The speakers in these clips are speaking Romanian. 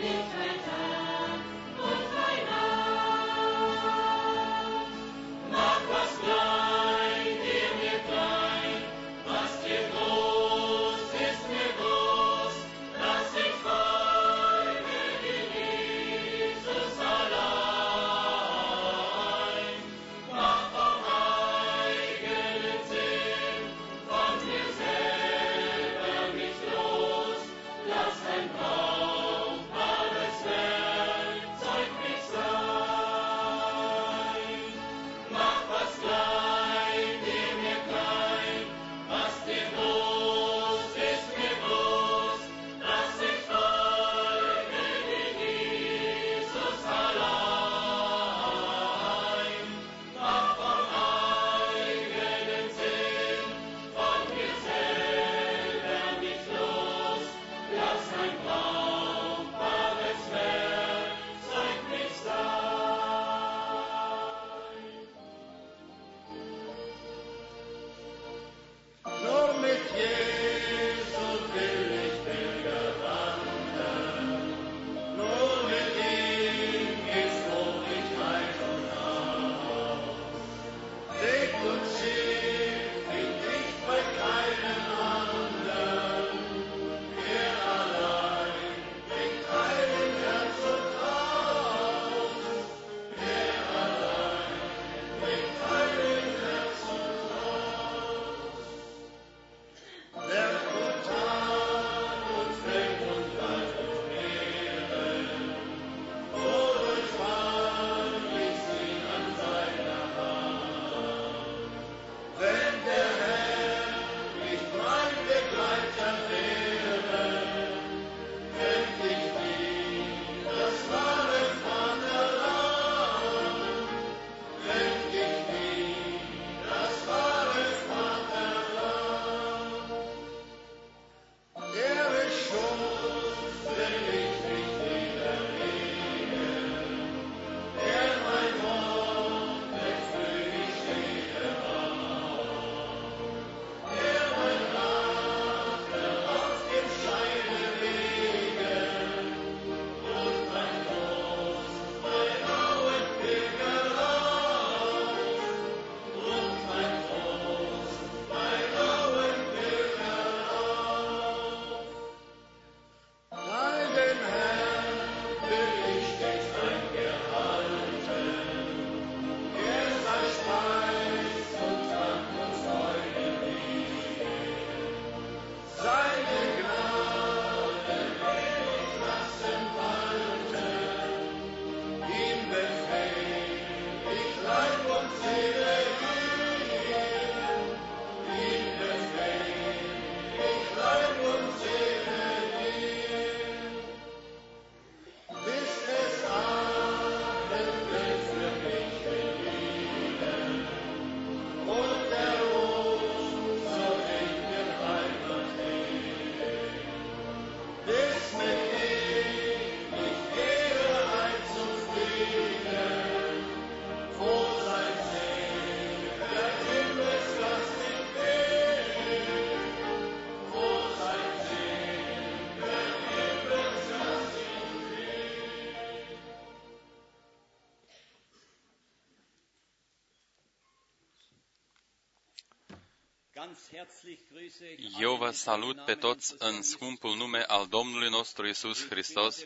Eu vă salut pe toți în scumpul nume al Domnului nostru Iisus Hristos.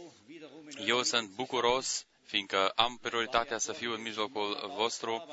Eu sunt bucuros, fiindcă am prioritatea să fiu în mijlocul vostru.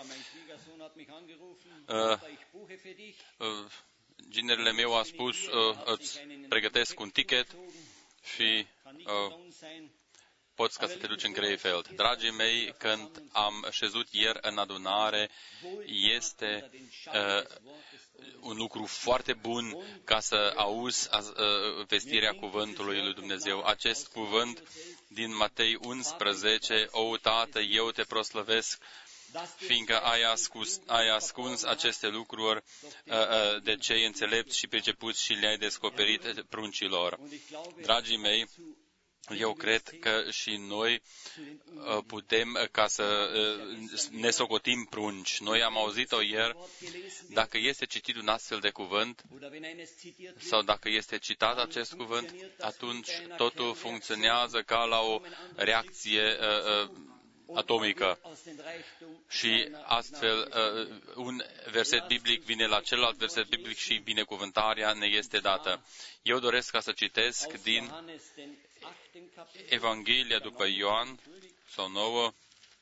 Ginerele meu a spus, îți pregătesc un ticket și poți ca să te duci în Krefeld. Dragii mei, când am șezut ieri în adunare, este un lucru foarte bun ca să auzi vestirea cuvântului lui Dumnezeu. Acest cuvânt din Matei 11, O, Tată, eu te proslăvesc, fiindcă ai ascuns aceste lucruri de cei înțelepți și pricepuți și le-ai descoperit pruncilor. Dragii mei, Eu cred că și noi putem ca să ne socotim prunci. Noi am auzit-o ieri, dacă este citit un astfel de cuvânt sau dacă este citat acest cuvânt, atunci totul funcționează ca la o reacție atomică. Și astfel un verset biblic vine la celălalt verset biblic și binecuvântarea ne este dată. Eu doresc ca să citesc din Evanghelia după Ioan, sau 9.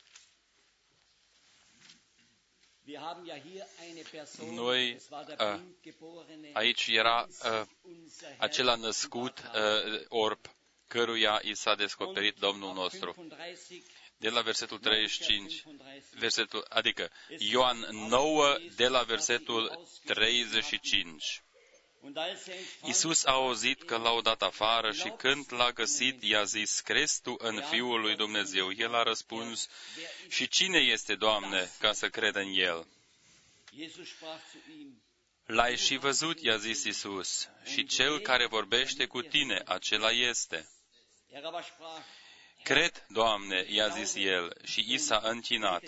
Noi, aici era acela născut orb, căruia i s-a descoperit Domnul nostru. De la versetul 35, adică Ioan 9, de la versetul 35. Iisus a auzit că l-au dat afară și când l-a găsit, i-a zis, crezi tu în Fiul lui Dumnezeu? El a răspuns, și cine este, Doamne, ca să cred în El? L-ai și văzut, i-a zis Iisus, și cel care vorbește cu tine, acela este. Cred, Doamne, i-a zis el, și i s-a închinat.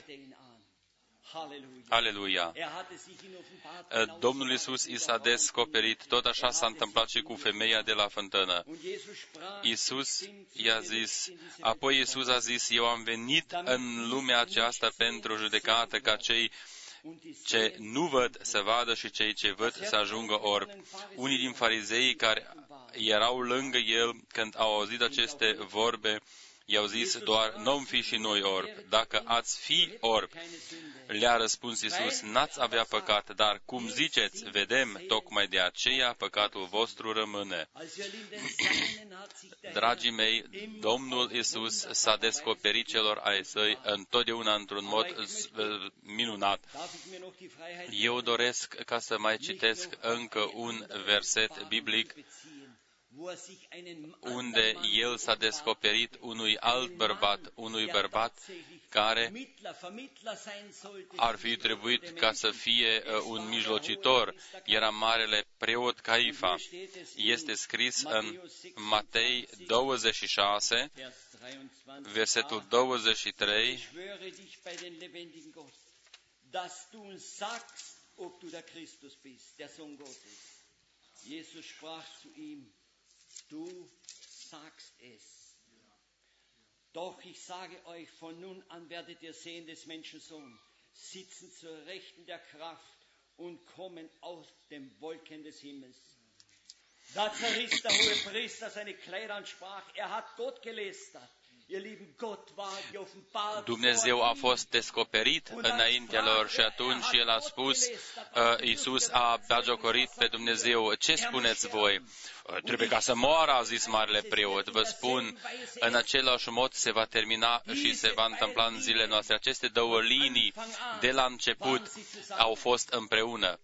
Aleluia! Domnul Iisus i s-a descoperit, tot așa s-a întâmplat și cu femeia de la fântână. Iisus i-a zis, apoi Iisus a zis, eu am venit în lumea aceasta pentru judecată, ca cei ce nu văd să vadă și cei ce văd să ajungă orbi. Unii din farizeii care erau lângă el, când au auzit aceste vorbe, i-au zis doar, nu-mi fi și noi orbi. Dacă ați fi orbi, le-a răspuns Iisus, n-ați avea păcat, dar cum ziceți, vedem, tocmai de aceea păcatul vostru rămâne. Dragii mei, Domnul Iisus s-a descoperit celor ai săi întotdeauna într-un mod minunat. Eu doresc ca să mai citesc încă un verset biblic unde el s-a descoperit unui bărbat care ar fi trebuit ca să fie un mijlocitor. Era marele preot Caifa. Este scris în Matei 26, versetul 23, Du sagst es. Doch ich sage euch, von nun an werdet ihr sehen des Menschensohn, sitzen zur Rechten der Kraft und kommen aus den Wolken des Himmels. Da zerriss der Hohepriester seine Kleider und sprach, hat Gott gelästert. Dumnezeu a fost descoperit înaintea lor și atunci El a spus, Iisus a bagiocorit pe Dumnezeu. Ce spuneți voi? Trebuie ca să moară, a zis marele preot. Vă spun, în același mod se va termina și se va întâmpla în zilele noastre. Aceste două linii de la început au fost împreună.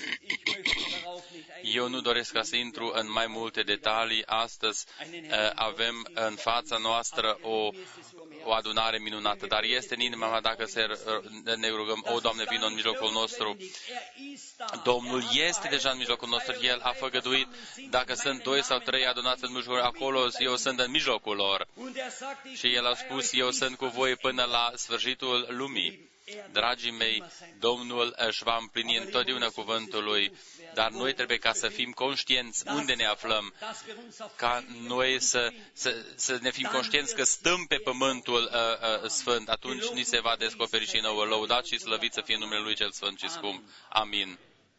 Eu nu doresc ca să intru în mai multe detalii. Astăzi avem în fața noastră o adunare minunată, dar este în inima mea dacă ne rugăm, o, Doamne, vină în mijlocul nostru. Domnul este deja în mijlocul nostru, El a făgăduit, dacă sunt 2 sau 3 adunați în mijlocul acolo, eu sunt în mijlocul lor. Și El a spus, eu sunt cu voi până la sfârșitul lumii. Dragii mei, Domnul își va împlini întotdeauna cuvântul Lui, dar noi trebuie ca să fim conștienți unde ne aflăm, ca noi să ne fim conștienți că stăm pe pământul sfânt, atunci ni se va descoperi și nouă. Lăudat și slăvit să fie numele Lui cel Sfânt și scump. Amin.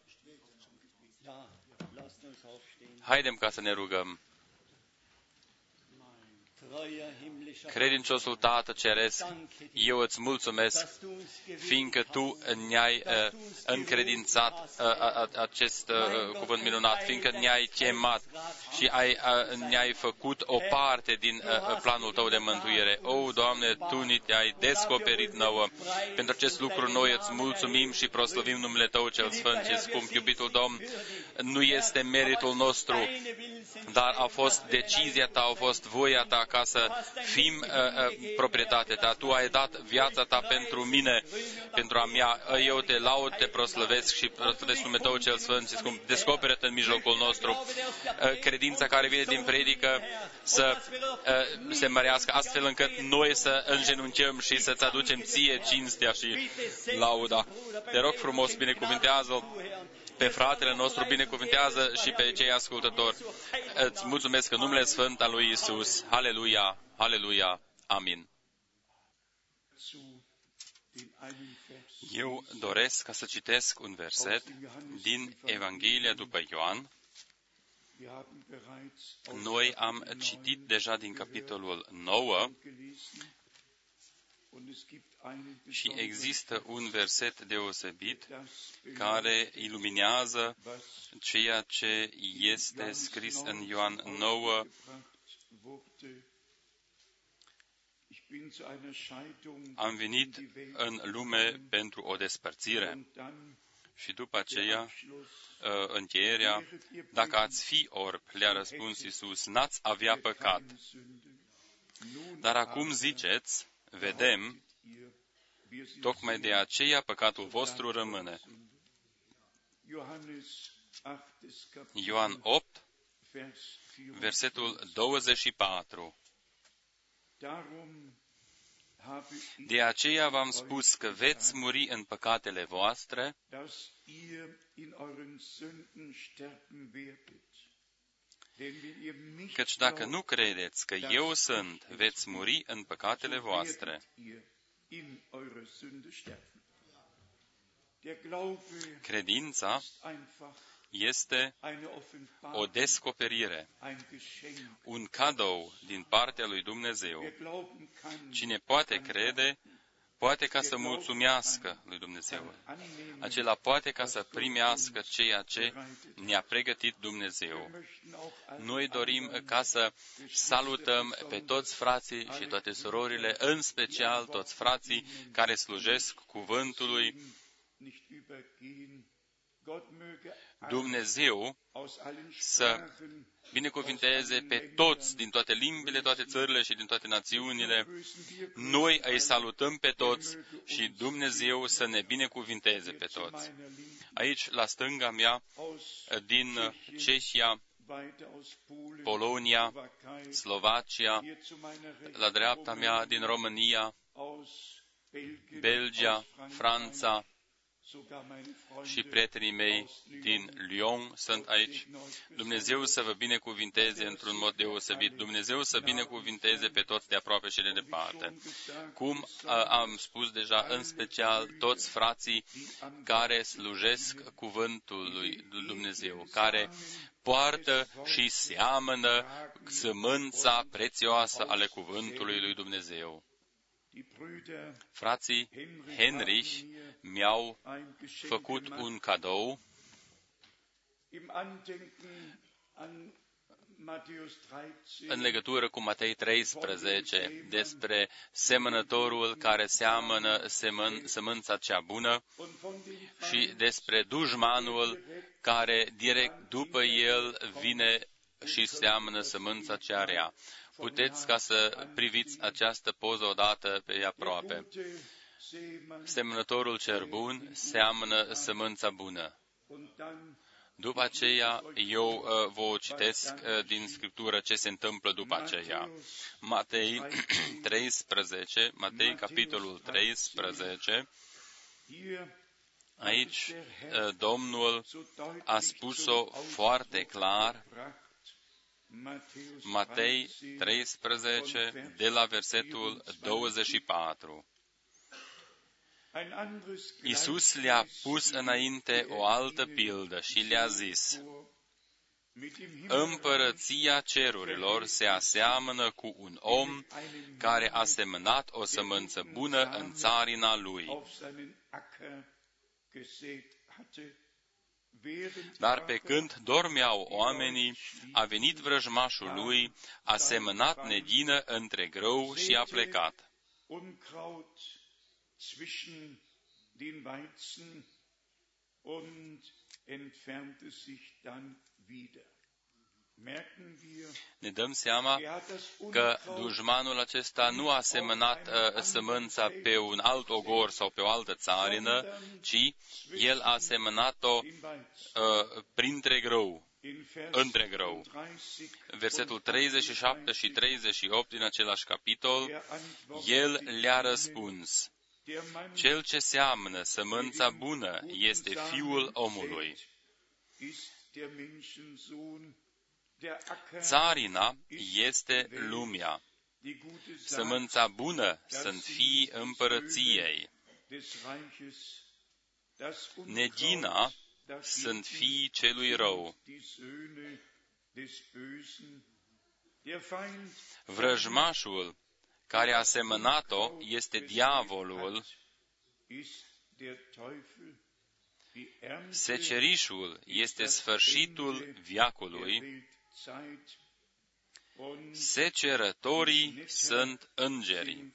Haidem ca să ne rugăm. Credinciosul Tată Ceresc, eu îți mulțumesc, fiindcă Tu ne-ai încredințat acest cuvânt minunat, fiindcă ne-ai chemat și ne-ai făcut o parte din planul Tău de mântuire. O, Doamne, Tu ne-ai descoperit nouă. Pentru acest lucru noi îți mulțumim și proslăvim numele Tău cel Sfânt și scump. Iubitul Domn, nu este meritul nostru, dar a fost decizia Ta, a fost voia Ta ca ca să fim proprietatea ta. Tu ai dat viața ta pentru mine, pentru a mea. Eu te laud, te proslăvesc și proslăvesc numele Tău cel Sfânt și scump. Descoperă-te în mijlocul nostru. Credința care vine din predică să se mărească, astfel încât noi să îngenunchăm și să-ți aducem ție cinstea și lauda. Te rog frumos, binecuvintează pe fratele nostru, binecuvintează și pe cei ascultători. Îți mulțumesc în numele Sfânt al lui Iisus. Haleluia, haleluia, amin. Eu doresc ca să citesc un verset din Evanghelia după Ioan. Noi am citit deja din capitolul 9 și există un verset deosebit care iluminează ceea ce este scris în Ioan 9. Am venit în lume pentru o despărțire. Și după aceea, încheierea, dacă ați fi orb, le-a răspuns Iisus, n-ați avea păcat. Dar acum ziceți, vedem, tocmai de aceea păcatul vostru rămâne. Ioan 8, versetul 24. De aceea v-am spus că veți muri în păcatele voastre, căci dacă nu credeți că eu sunt, veți muri în păcatele voastre. Credința este o descoperire, un cadou din partea lui Dumnezeu. Cine poate crede, poate ca să mulțumească lui Dumnezeu. Acela poate ca să primească ceea ce ne-a pregătit Dumnezeu. Noi dorim ca să salutăm pe toți frații și toate surorile, în special toți frații care slujesc cuvântului. Dumnezeu să binecuvinteze pe toți din toate limbile, toate țările și din toate națiunile. Noi îi salutăm pe toți și Dumnezeu să ne binecuvinteze pe toți. Aici, la stânga mea, din Cehia, Polonia, Slovacia, la dreapta mea, din România, Belgia, Franța, și prietenii mei din Lyon sunt aici. Dumnezeu să vă binecuvinteze într-un mod deosebit. Dumnezeu să binecuvinteze pe toți de aproape și de departe. Cum am spus deja, în special toți frații care slujesc cuvântul lui Dumnezeu, care poartă și seamănă sămânța prețioasă ale cuvântului lui Dumnezeu. Frații Henrich mi-au făcut un cadou în legătură cu Matei 13 despre semănătorul care seamănă sămânța cea bună și despre dușmanul care direct după el vine și seamănă sămânța cea rea. Puteți ca să priviți această poză odată pe aproape. Semănătorul cel bun seamănă sămânța bună. După aceea, eu vă citesc din Scriptură ce se întâmplă după aceea. Matei 13, Matei capitolul 13, aici Domnul a spus-o foarte clar. Matei 13, de la versetul 24. Iisus le-a pus înainte o altă pildă și le-a zis: Împărăția cerurilor se aseamănă cu un om care a semănat o sămânță bună în țarina lui. Dar pe când dormeau oamenii, a venit vrăjmașul lui, a semănat neghină între grâu și a plecat. ne dăm seama că dușmanul acesta nu a semănat sămânța pe un alt ogor sau pe o altă țarină, ci el a semănat-o printre grâu, între grâu. Versetul 37 și 38 din același capitol, el le-a răspuns: cel ce seamănă sămânța bună este Fiul omului. Țarina este lumea. Sămânța bună sunt fiii împărăției. Neghina sunt fiii celui rău. Vrăjmașul care a semănat-o este diavolul. Secerișul este sfârșitul veacului. Secerătorii sunt îngerii.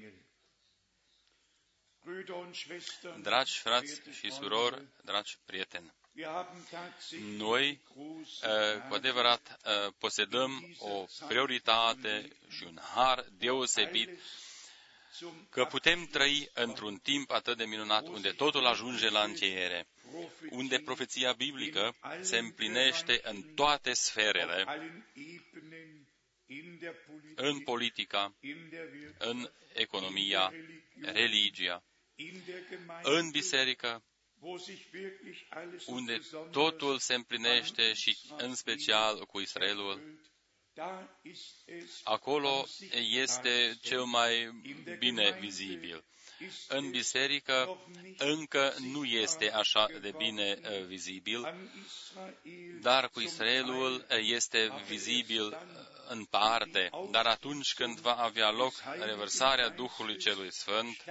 Dragi frați și surori, dragi prieteni, noi cu adevărat posedăm o prioritate și un har deosebit că putem trăi într-un timp atât de minunat unde totul ajunge la încheiere, unde profeția biblică se împlinește în toate sferele, în politica, în economia, religia, în biserică, unde totul se împlinește și în special cu Israelul. Acolo este cel mai bine vizibil. În biserică încă nu este așa de bine vizibil, dar cu Israelul este vizibil în parte. Dar atunci când va avea loc revărsarea Duhului Celui Sfânt,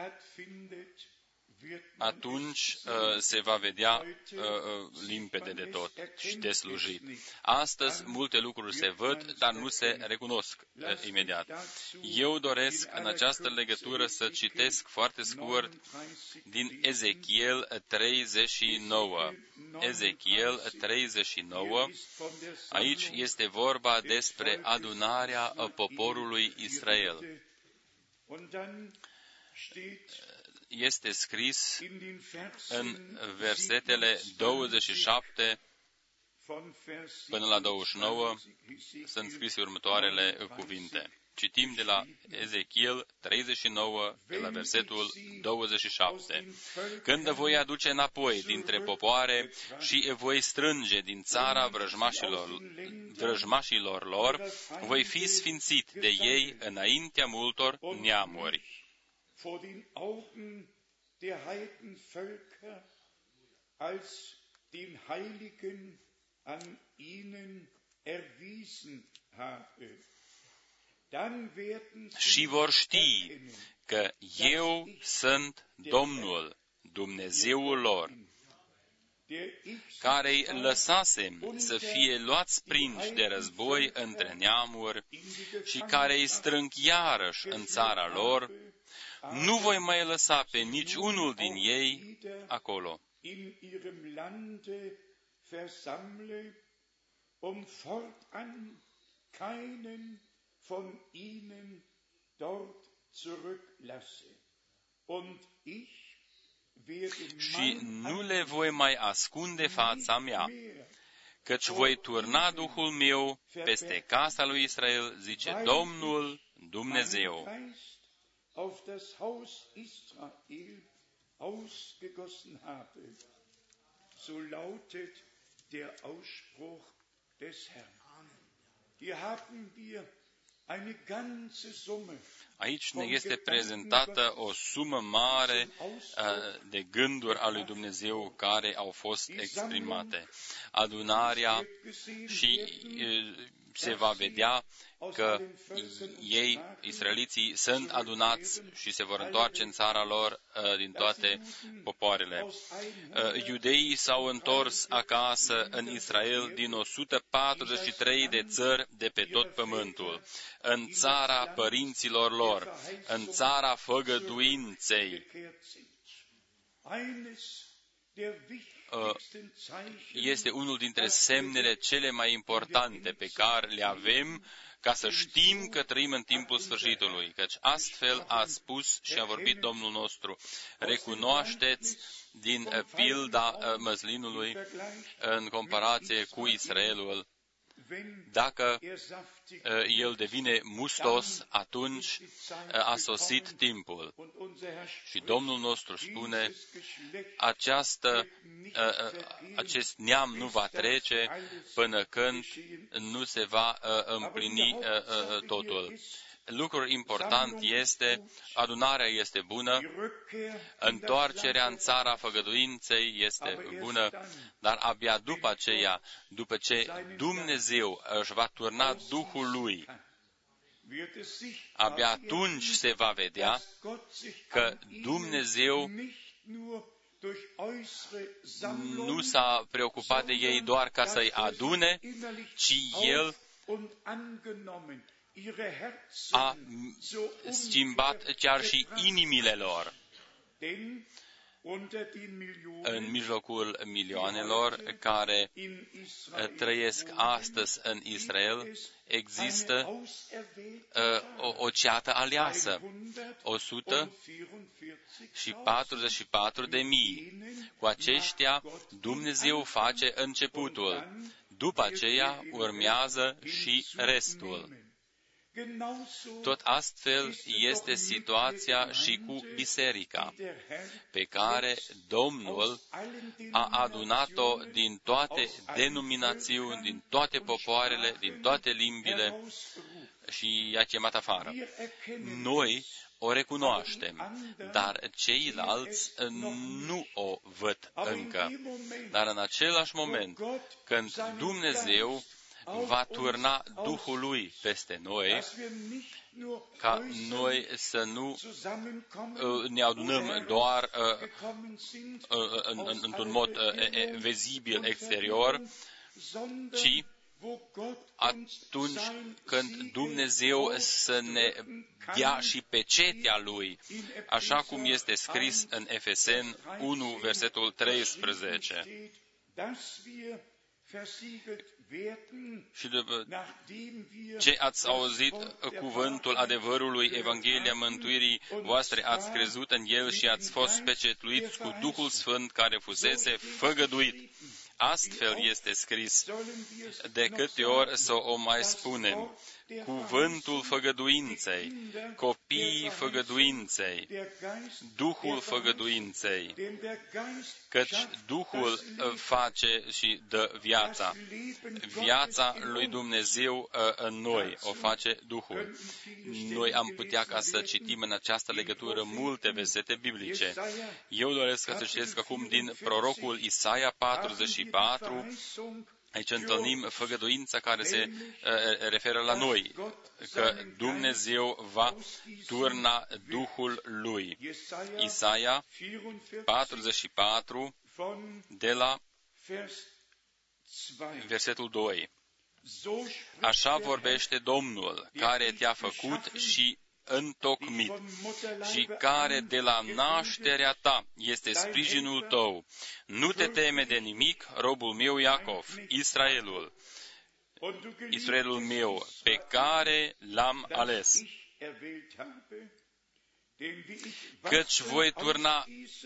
atunci se va vedea limpede de tot și de slujit. Astăzi multe lucruri se văd, dar nu se recunosc imediat. Eu doresc în această legătură să citesc foarte scurt din Ezechiel 39. Ezechiel 39. Aici este vorba despre adunarea poporului Israel. Este scris în versetele 27 până la 29, sunt scrise următoarele cuvinte. Citim de la Ezechiel 39, de la versetul 27. Când voi aduce înapoi dintre popoare și voi strânge din țara vrăjmașilor lor, voi fi sfințit de ei înaintea multor neamuri. Vor den Augen der Heidenvölker als den Heiligen an ihnen erwiesen habe. Dann werden și vor ști că eu sunt Domnul, Dumnezeul lor, care îi lăsasem să fie luați prinși de război între neamuri și care îi strâng iarăși în țara lor. Nu voi mai lăsa pe niciunul din ei acolo. in ihrem Lande versammle, fortan keinen von ihnen dort zurücklasse. Und ich werde și nu le voi mai ascunde fața mea, căci voi turna Duhul meu peste casa lui Israel, zice Domnul Dumnezeu. auf das Haus Israel ausgegossen habe. So lautet der Ausspruch des Herrn. Hier haben wir eine ganze Summe. Aici ne este prezentată o sumă mare de gânduri ale lui Dumnezeu care au fost exprimate. Adunarea și se va vedea că ei, israeliții, sunt adunați și se vor întoarce în țara lor din toate popoarele. Iudeii s-au întors acasă în Israel din 143 de țări de pe tot pământul, în țara părinților lor, în țara făgăduinței. este unul dintre semnele cele mai importante pe care le avem ca să știm că trăim în timpul sfârșitului, căci astfel a spus și a vorbit Domnul nostru. Recunoașteți din pilda măslinului în comparație cu Israelul. Dacă el devine mustos, atunci a sosit timpul. Și Domnul nostru spune, acest neam nu va trece până când nu se va împlini totul. Lucrul important este, adunarea este bună, întoarcerea în țara făgăduinței este bună, dar abia după aceea, după ce Dumnezeu își va turna Duhul Lui, abia atunci se va vedea că Dumnezeu nu s-a preocupat de ei doar ca să-i adune, ci El a schimbat chiar și inimile lor. În mijlocul milioanelor care trăiesc astăzi în Israel, există o ceată aleasă, 144.000. Cu aceștia Dumnezeu face începutul. După aceea urmează și restul. Tot astfel este situația și cu biserica, pe care Domnul a adunat-o din toate denominațiuni, din toate popoarele, din toate limbile și i-a chemat afară. Noi o recunoaștem, dar ceilalți nu o văd încă. Dar în același moment, când Dumnezeu va turna Duhul Lui peste noi, ca noi să nu ne adunăm doar într-un mod vizibil exterior, ci atunci când Dumnezeu să ne dea și pecetea Lui, așa cum este scris în Efeseni 1, versetul 13. Și după ce ați auzit cuvântul adevărului, Evanghelia mântuirii voastre, ați crezut în el și ați fost pecetluiți cu Duhul Sfânt care fusese făgăduit. Astfel este scris. De câte ori să o mai spunem? Cuvântul făgăduinței, copiii făgăduinței, Duhul făgăduinței, căci Duhul face și dă viața. Viața lui Dumnezeu în noi o face Duhul. Noi am putea ca să citim în această legătură multe versete biblice. Eu doresc să citesc acum din prorocul Isaia 44, aici întâlnim făgăduința care se referă la noi, că Dumnezeu va turna Duhul Lui. Isaia 44, de la versetul 2. Așa vorbește Domnul, care te-a făcut și întocmit și care de la nașterea ta este sprijinul tău. Nu te teme de nimic, robul meu Iacov, Israelul meu, pe care l-am ales. Căci voi turna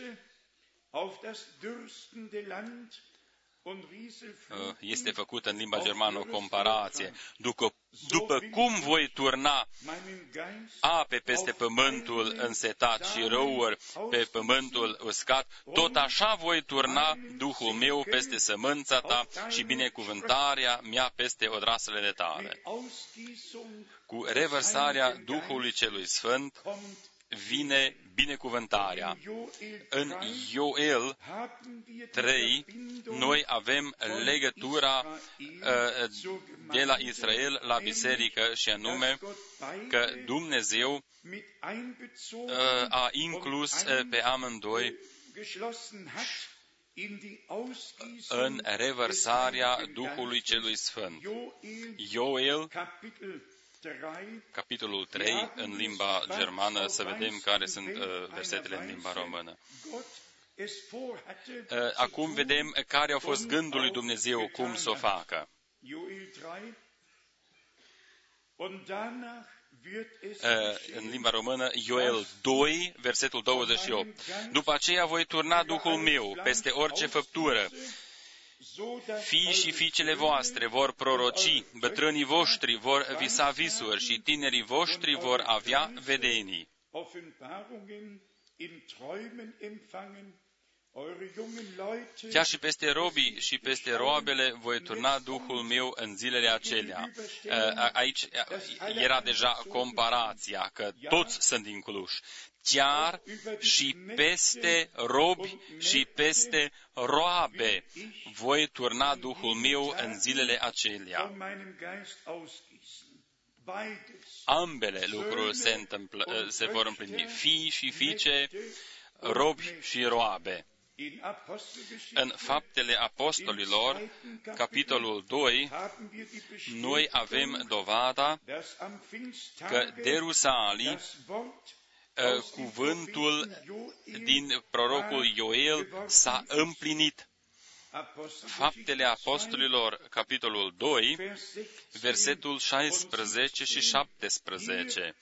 este făcută în limba germană o comparație. După cum voi turna ape peste pământul însetat și râuri pe pământul uscat, tot așa voi turna Duhul meu peste sămânța ta și binecuvântarea mea peste odraslele tale. Cu revărsarea Duhului Celui Sfânt vine binecuvântarea. În Ioel 3, noi avem legătura de la Israel la biserică și anume că Dumnezeu a inclus pe amândoi în revărsarea Duhului Celui Sfânt. Ioel, capitolul 3, în limba germană, să vedem care sunt versetele în limba română. Acum vedem care au fost gândul lui Dumnezeu, cum să o facă. În limba română, Ioel 2, versetul 28. După aceea voi turna Duhul meu peste orice făptură. Fii și fiicele voastre vor proroci, bătrânii voștri vor visa visuri și tinerii voștri vor avea vedenii. Chiar și peste robii și peste roabele voi turna Duhul meu în zilele acelea. Aici era deja comparația, că toți sunt incluși. Chiar și peste robi și peste roabe voi turna Duhul meu în zilele acelea. Ambele lucruri se vor împlini. Fii și fiice, robi și roabe. În Faptele Apostolilor, capitolul 2, noi avem dovada că de Rusalii, cuvântul din prorocul Ioel s-a împlinit. Faptele Apostolilor, capitolul 2, versetul 16 și 17.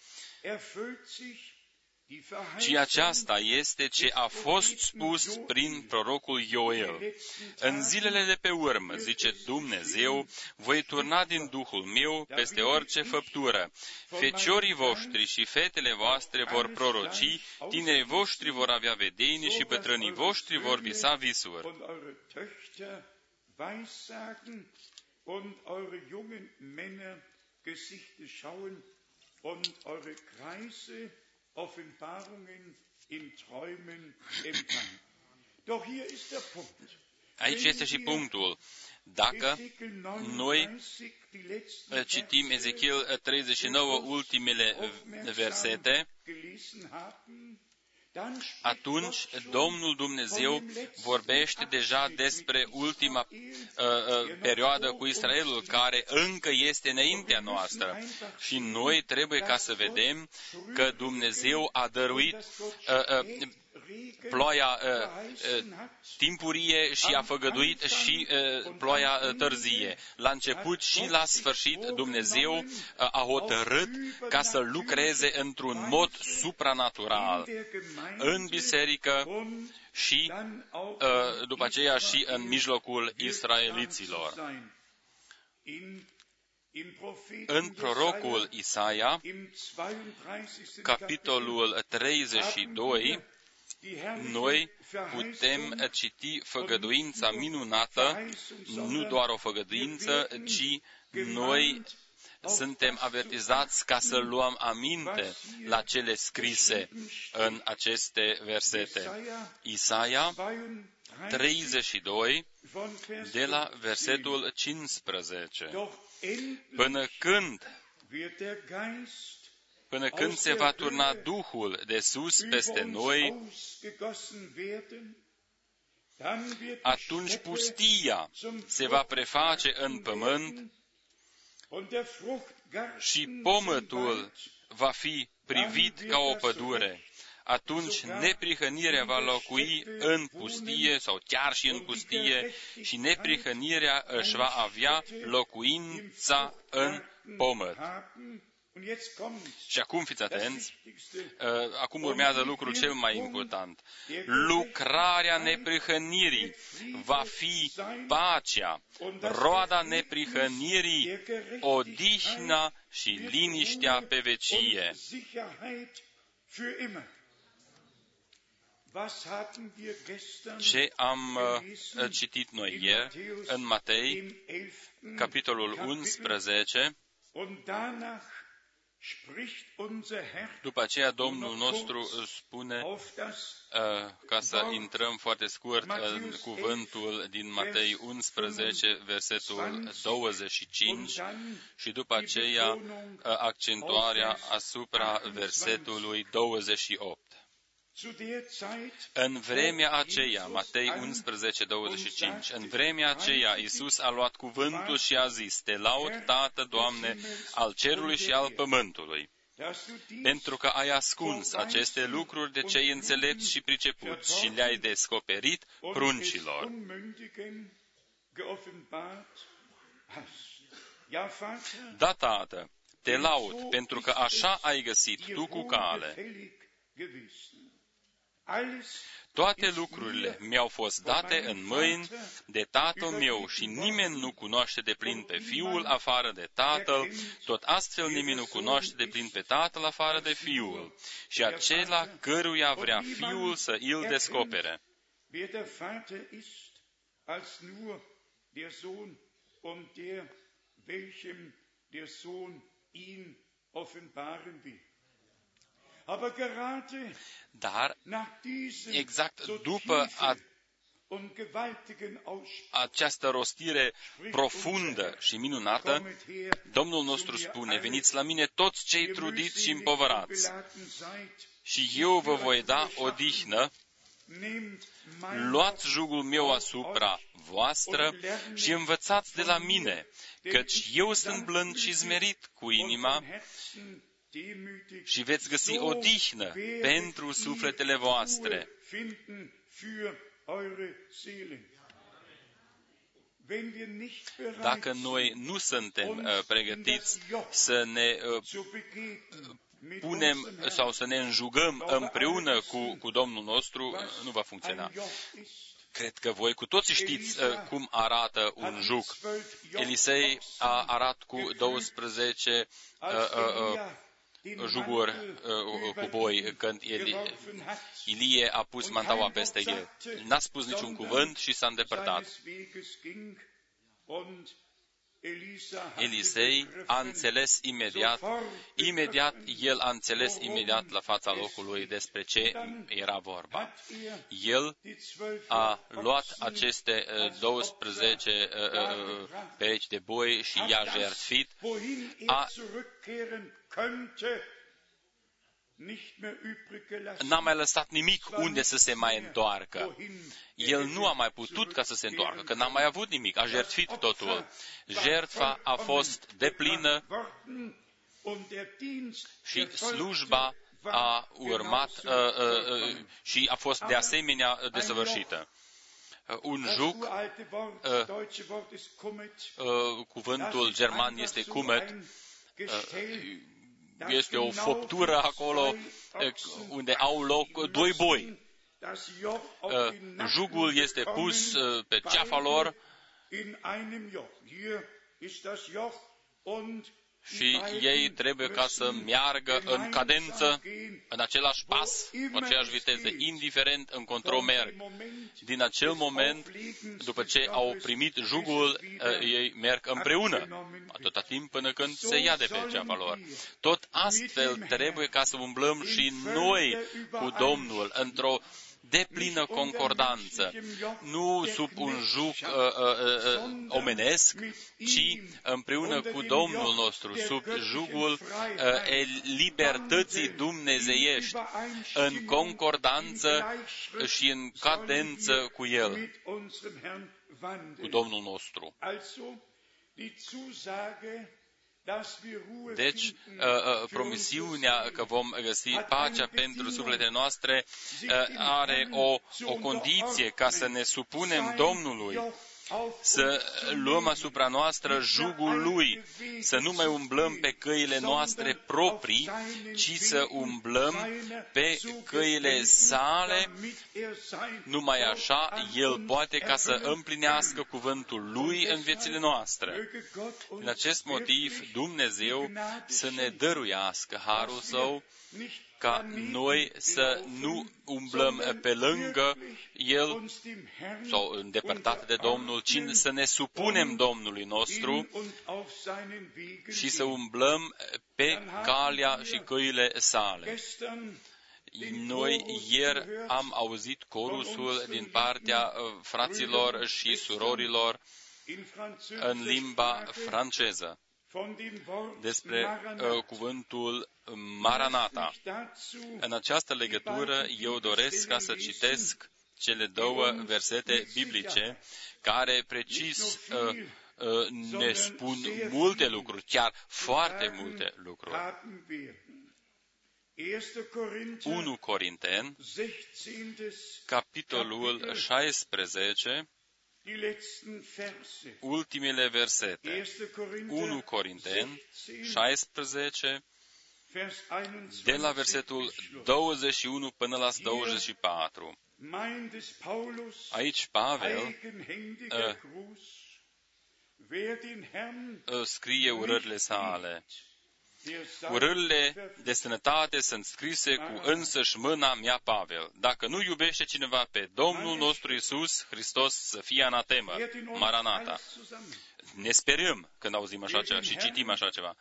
Și aceasta este ce a fost spus prin prorocul Ioel. În zilele de pe urmă, zice Dumnezeu, voi turna din Duhul meu peste orice făptură. Feciorii voștri și fetele voastre vor proroci, tinerii voștri vor avea vedenii și bătrânii voștri vor visa visuri. Aici este și punctul. Dacă noi citim Ezechiel 39, ultimele versete, atunci Domnul Dumnezeu vorbește deja despre ultima perioadă cu Israelul, care încă este înaintea noastră. Și noi trebuie ca să vedem că Dumnezeu a dăruit ploaia timpurie și a făgăduit și ploaia târzie. La început și la sfârșit Dumnezeu a hotărât ca să lucreze într-un mod supranatural în biserică și după aceea și în mijlocul israeliților. În prorocul Isaia, capitolul 32, noi putem citi făgăduința minunată, nu doar o făgăduință, ci noi suntem avertizați ca să luăm aminte la cele scrise în aceste versete. Isaia 32, de la versetul 15. Până când se va turna Duhul de sus peste noi, atunci pustia se va preface în pământ și pomătul va fi privit ca o pădure. Atunci neprihănirea va locui în pustie sau chiar și în pustie și neprihănirea își va avea locuința în pomăt. Și acum fiți atenți, acum urmează lucrul cel mai important. Lucrarea neprihănirii va fi pacea, roada neprihănirii, odihna și liniștea pe vecie. Ce am citit noi ieri în Matei, capitolul 11, după aceea Domnul nostru spune, ca să intrăm foarte scurt în cuvântul din Matei 11, versetul 25, și după aceea accentuarea asupra versetului 28. În vremea aceea, Matei 11, 25, în vremea aceea Iisus a luat cuvântul și a zis, Te laud, Tată, Doamne, al cerului și al pământului, pentru că ai ascuns aceste lucruri de cei înțelepți și pricepuți și le-ai descoperit pruncilor. Da, Tată, te laud, pentru că așa ai găsit tu cu cale. Toate lucrurile mi-au fost date în mâini de Tatăl meu și nimeni nu cunoaște deplin pe Fiul afară de Tatăl, tot astfel nimeni nu cunoaște deplin pe Tatăl afară de Fiul și acela căruia vrea Fiul să îl descopere. Dar, exact după această rostire profundă și minunată, Domnul nostru spune, veniți la mine toți cei trudiți și împovărați și eu vă voi da odihnă. Luați jugul meu asupra voastră și învățați de la mine, căci eu sunt blând și smerit cu inima și veți găsi odihnă pentru sufletele voastre. Dacă noi nu suntem pregătiți să ne punem sau să ne înjugăm împreună cu Domnul nostru, nu va funcționa. Cred că voi cu toții știți cum arată un juc. Elisei a arat cu 12 juguri cu boi când Ilie a pus mantaua peste el. N-a spus niciun cuvânt și s-a îndepărtat. Elisei a înțeles imediat el a înțeles imediat la fața locului despre ce era vorba. El a luat aceste 12 perechi de boi și i-a jertfit, n-a mai lăsat nimic unde să se mai întoarcă. El nu a mai putut ca să se întoarcă, că n-a mai avut nimic, a jertfit totul. Jertfa a fost deplină și slujba a urmat și a fost de asemenea desăvârșită. Un juc, cuvântul german este Kummet, este o făptură acolo unde au loc doi boi. Jugul este pus pe ceafa lor și ei trebuie ca să meargă în cadență, în același pas, cu aceeași viteză, indiferent încotro merg. Din acel moment, după ce au primit jugul, ei merg împreună, atâta timp până când se ia de pe ceafa lor. Tot astfel trebuie ca să umblăm și noi cu Domnul într-o deplină concordanță, nu sub un juc omenesc, ci împreună cu Domnul nostru, sub jugul libertății dumnezeiești, în concordanță și în cadență cu El, cu Domnul nostru. Deci, promisiunea că vom găsi pacea pentru sufletele noastre are o condiție ca să ne supunem Domnului, să luăm asupra noastră jugul Lui, să nu mai umblăm pe căile noastre proprii, ci să umblăm pe căile sale. Numai așa El poate ca să împlinească cuvântul Lui în viețile noastre. Din acest motiv, Dumnezeu să ne dăruiască harul Său, ca noi să nu umblăm pe lângă El sau îndepărtate de Domnul, ci să ne supunem Domnului nostru și să umblăm pe calea și căile sale. Noi ieri am auzit corusul din partea fraților și surorilor în limba franceză despre cuvântul Maranata. În această legătură, eu doresc ca să citesc cele două versete biblice care precis ne spun multe lucruri, chiar foarte multe lucruri. 1 Corinteni, capitolul 16, ultimele versete. 1 Corinteni 16, de la versetul 21 până la 24. Aici Pavel scrie urările sale. Urările de sănătate sunt scrise cu însăși mâna mea, Pavel. Dacă nu iubește cineva pe Domnul nostru Iisus Hristos, să fie anatemă. Maranata. Ne sperăm când auzim așa ceva și citim așa ceva.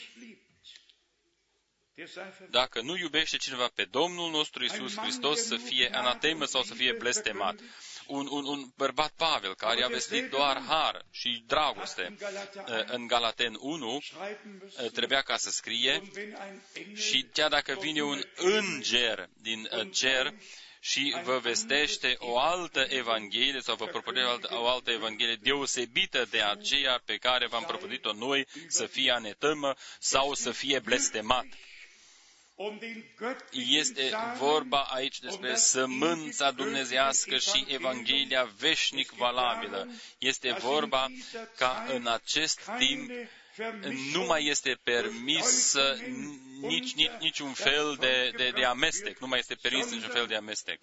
Dacă nu iubește cineva pe Domnul nostru Iisus Hristos, să fie anatemă sau să fie blestemat. Un bărbat Pavel, care a vestit doar har și dragoste în Galaten 1, trebuia ca să scrie, și chiar dacă vine un înger din cer și vă vestește o altă evanghelie sau vă proponește o altă evanghelie deosebită de aceea pe care v-am propunit-o noi, să fie anatemă sau să fie blestemat. Este vorba aici despre sămânța dumnezeiască și Evanghelia veșnic valabilă. Este vorba ca în acest timp nu mai este permis niciun fel de amestec, nu mai este permis niciun fel de amestec,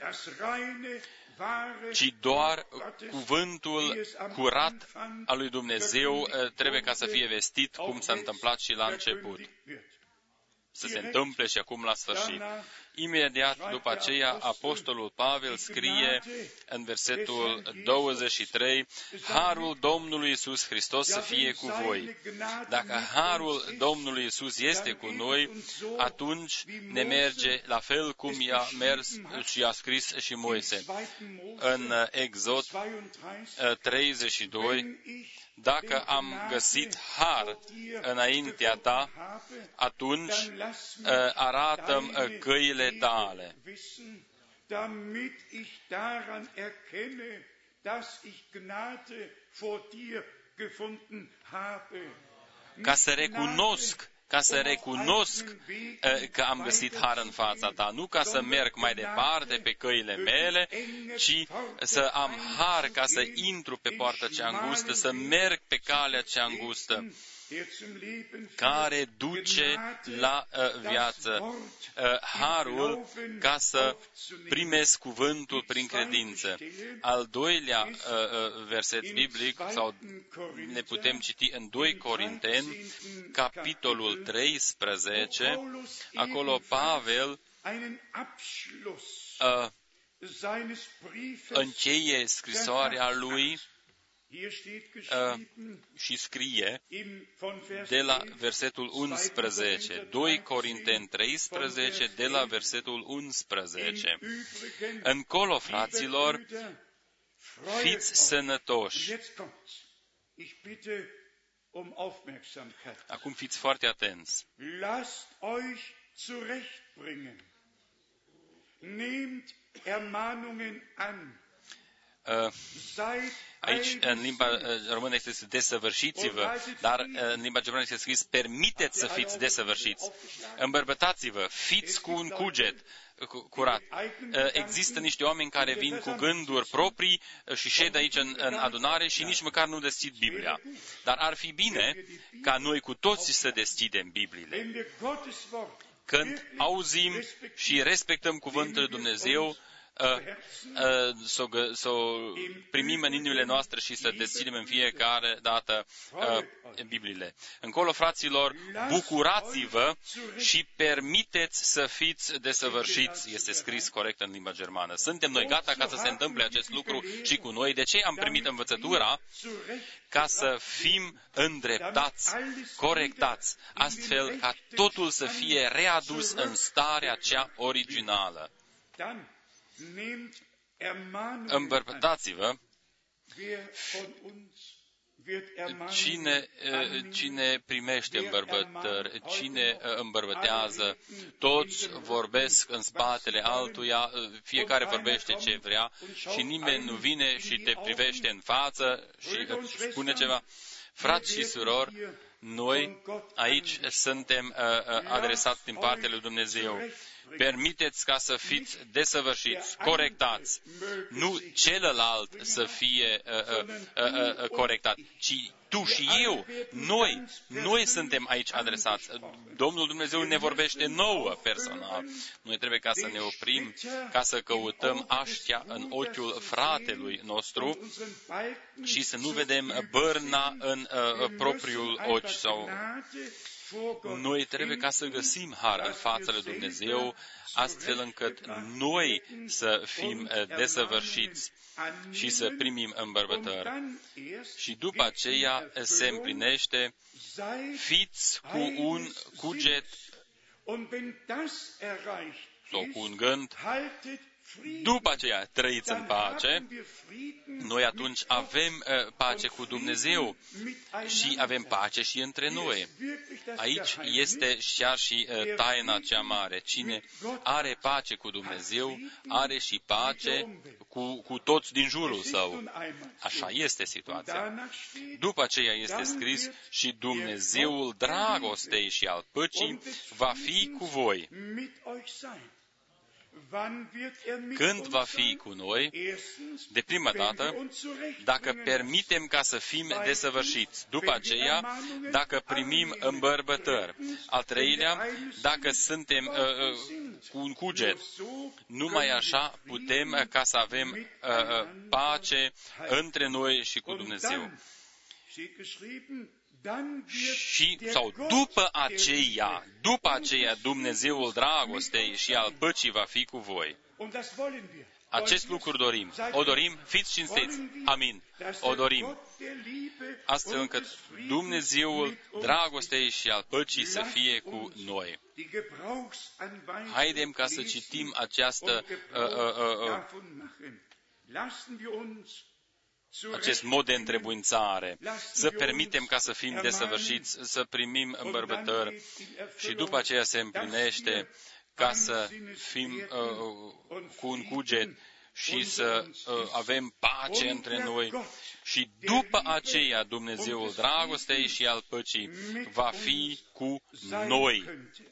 ci doar cuvântul curat al lui Dumnezeu trebuie ca să fie vestit, cum s-a întâmplat și la început, să se întâmple și acum la sfârșit. Imediat după aceea, Apostolul Pavel scrie în versetul 23, Harul Domnului Iisus Hristos să fie cu voi. Dacă Harul Domnului Iisus este cu noi, atunci ne merge la fel cum i-a mers și a scris și Moise. În Exod 32, dacă am găsit har înaintea ta, atunci arată-mi căile tale. Ca să recunosc că am găsit har în fața ta, nu ca să merg mai departe pe căile mele, ci să am har ca să intru pe poarta cea îngustă, să merg pe calea cea îngustă, care duce la viață. Harul ca să primesc cuvântul prin credință. Al doilea verset biblic, sau ne putem citi în 2 Corinteni, capitolul 13, acolo Pavel încheie scrisoarea lui și scrie de la versetul 11, 2 Corinteni 13, de la versetul 11. Încolo, fraților, fiți sănătoși. Acum fiți foarte atenți. Lasst euch zurechtbringen. Nehmt Ermahnungen an. Aici, în limba română este scris desăvârșiți-vă, dar în limba germană este scris permiteți să fiți desăvârșiți. Îmbărbătați-vă, fiți cu un cuget curat. Există niște oameni care vin cu gânduri proprii și șed aici în adunare și nici măcar nu deschid Biblia. Dar ar fi bine ca noi cu toții să deschidem Bibliile. Când auzim și respectăm cuvântul lui Dumnezeu, să o primim în inimile noastre și să deschidem în fiecare dată Bibliile. Încolo, fraților, bucurați-vă și permiteți să fiți desăvârșiți, este scris corect în limba germană. Suntem noi gata ca să se întâmple acest lucru și cu noi. De ce am primit învățătura? Ca să fim îndreptați, corectați, astfel ca totul să fie readus în starea cea originală. Îmbărbătați-vă. Cine primește îmbărbătări, cine îmbărbătează, toți vorbesc în spatele altuia, fiecare vorbește ce vrea și nimeni nu vine și te privește în față și îți spune ceva. Frați și surori, Noi aici suntem adresați din partea lui Dumnezeu. Permiteți ca să fiți desăvârșiți, corectați. Nu celălalt să fie corectat, ci tu și eu, noi suntem aici adresați. Domnul Dumnezeu ne vorbește nouă personal. Noi trebuie ca să ne oprim, ca să căutăm aștia în ochiul fratelui nostru și să nu vedem bârna în propriul ochi sau... Noi trebuie ca să găsim har în fața lui Dumnezeu, astfel încât noi să fim desăvârșiți și să primim îmbărbătări. Și după aceea se împlinește, fiți cu un cuget sau cu un gând, după aceea trăiți în pace, noi atunci avem pace cu Dumnezeu și avem pace și între noi. Aici este chiar și taina cea mare. Cine are pace cu Dumnezeu, are și pace cu toți din jurul său. Așa este situația. După aceea este scris, și Dumnezeul dragostei și al păcii va fi cu voi. Când va fi cu noi? De prima dată, dacă permitem ca să fim desăvârșiți. După aceea, dacă primim îmbărbătări. Al treilea, dacă suntem cu un cuget. Numai așa putem ca să avem pace între noi și cu Dumnezeu. Sau după aceea Dumnezeul dragostei și al păcii va fi cu voi. Acest lucru dorim. O dorim? Fiți cinstiți. Amin. O dorim. Astfel încât Dumnezeul dragostei și al păcii să fie cu noi. Haidem ca să citim această acest mod de întrebuințare, să permitem ca să fim desăvârșiți, să primim îmbărbătări și după aceea se împlinește ca să fim cu un cuget și să avem pace între noi și după aceea Dumnezeul dragostei și al păcii va fi cu noi.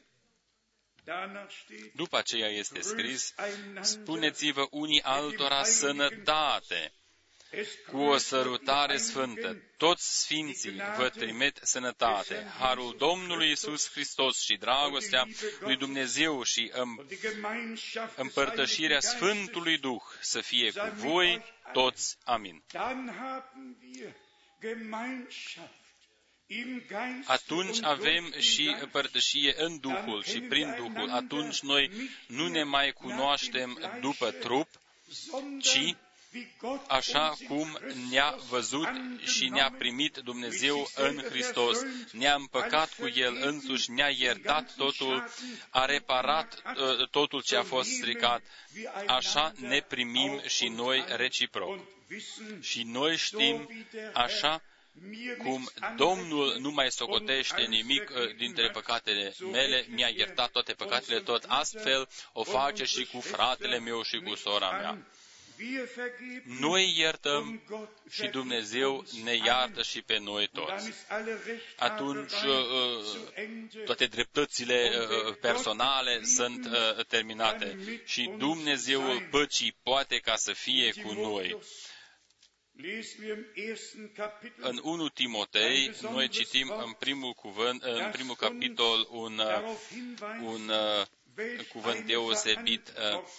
După aceea este scris, spuneți-vă unii altora sănătate. Cu o sărutare sfântă, toți sfinții vă trimit sănătate. Harul Domnului Iisus Hristos și dragostea lui Dumnezeu și împărtășirea Sfântului Duh să fie cu voi toți. Amin. Atunci avem și împărtășie în Duhul și prin Duhul. Atunci noi nu ne mai cunoaștem după trup, ci așa cum ne-a văzut și ne-a primit Dumnezeu în Hristos, ne-a împăcat cu El însuși, ne-a iertat totul, a reparat totul ce a fost stricat. Așa ne primim și noi reciproc. Și noi știm, așa cum Domnul nu mai socotește nimic dintre păcatele mele, mi-a iertat toate păcatele, tot astfel o face și cu fratele meu și cu sora mea. Noi iertăm și Dumnezeu ne iartă și pe noi toți. Atunci toate dreptățile personale sunt terminate și Dumnezeul păcii poate ca să fie cu noi. În 1 Timotei, noi citim în primul capitol un cuvânt deosebit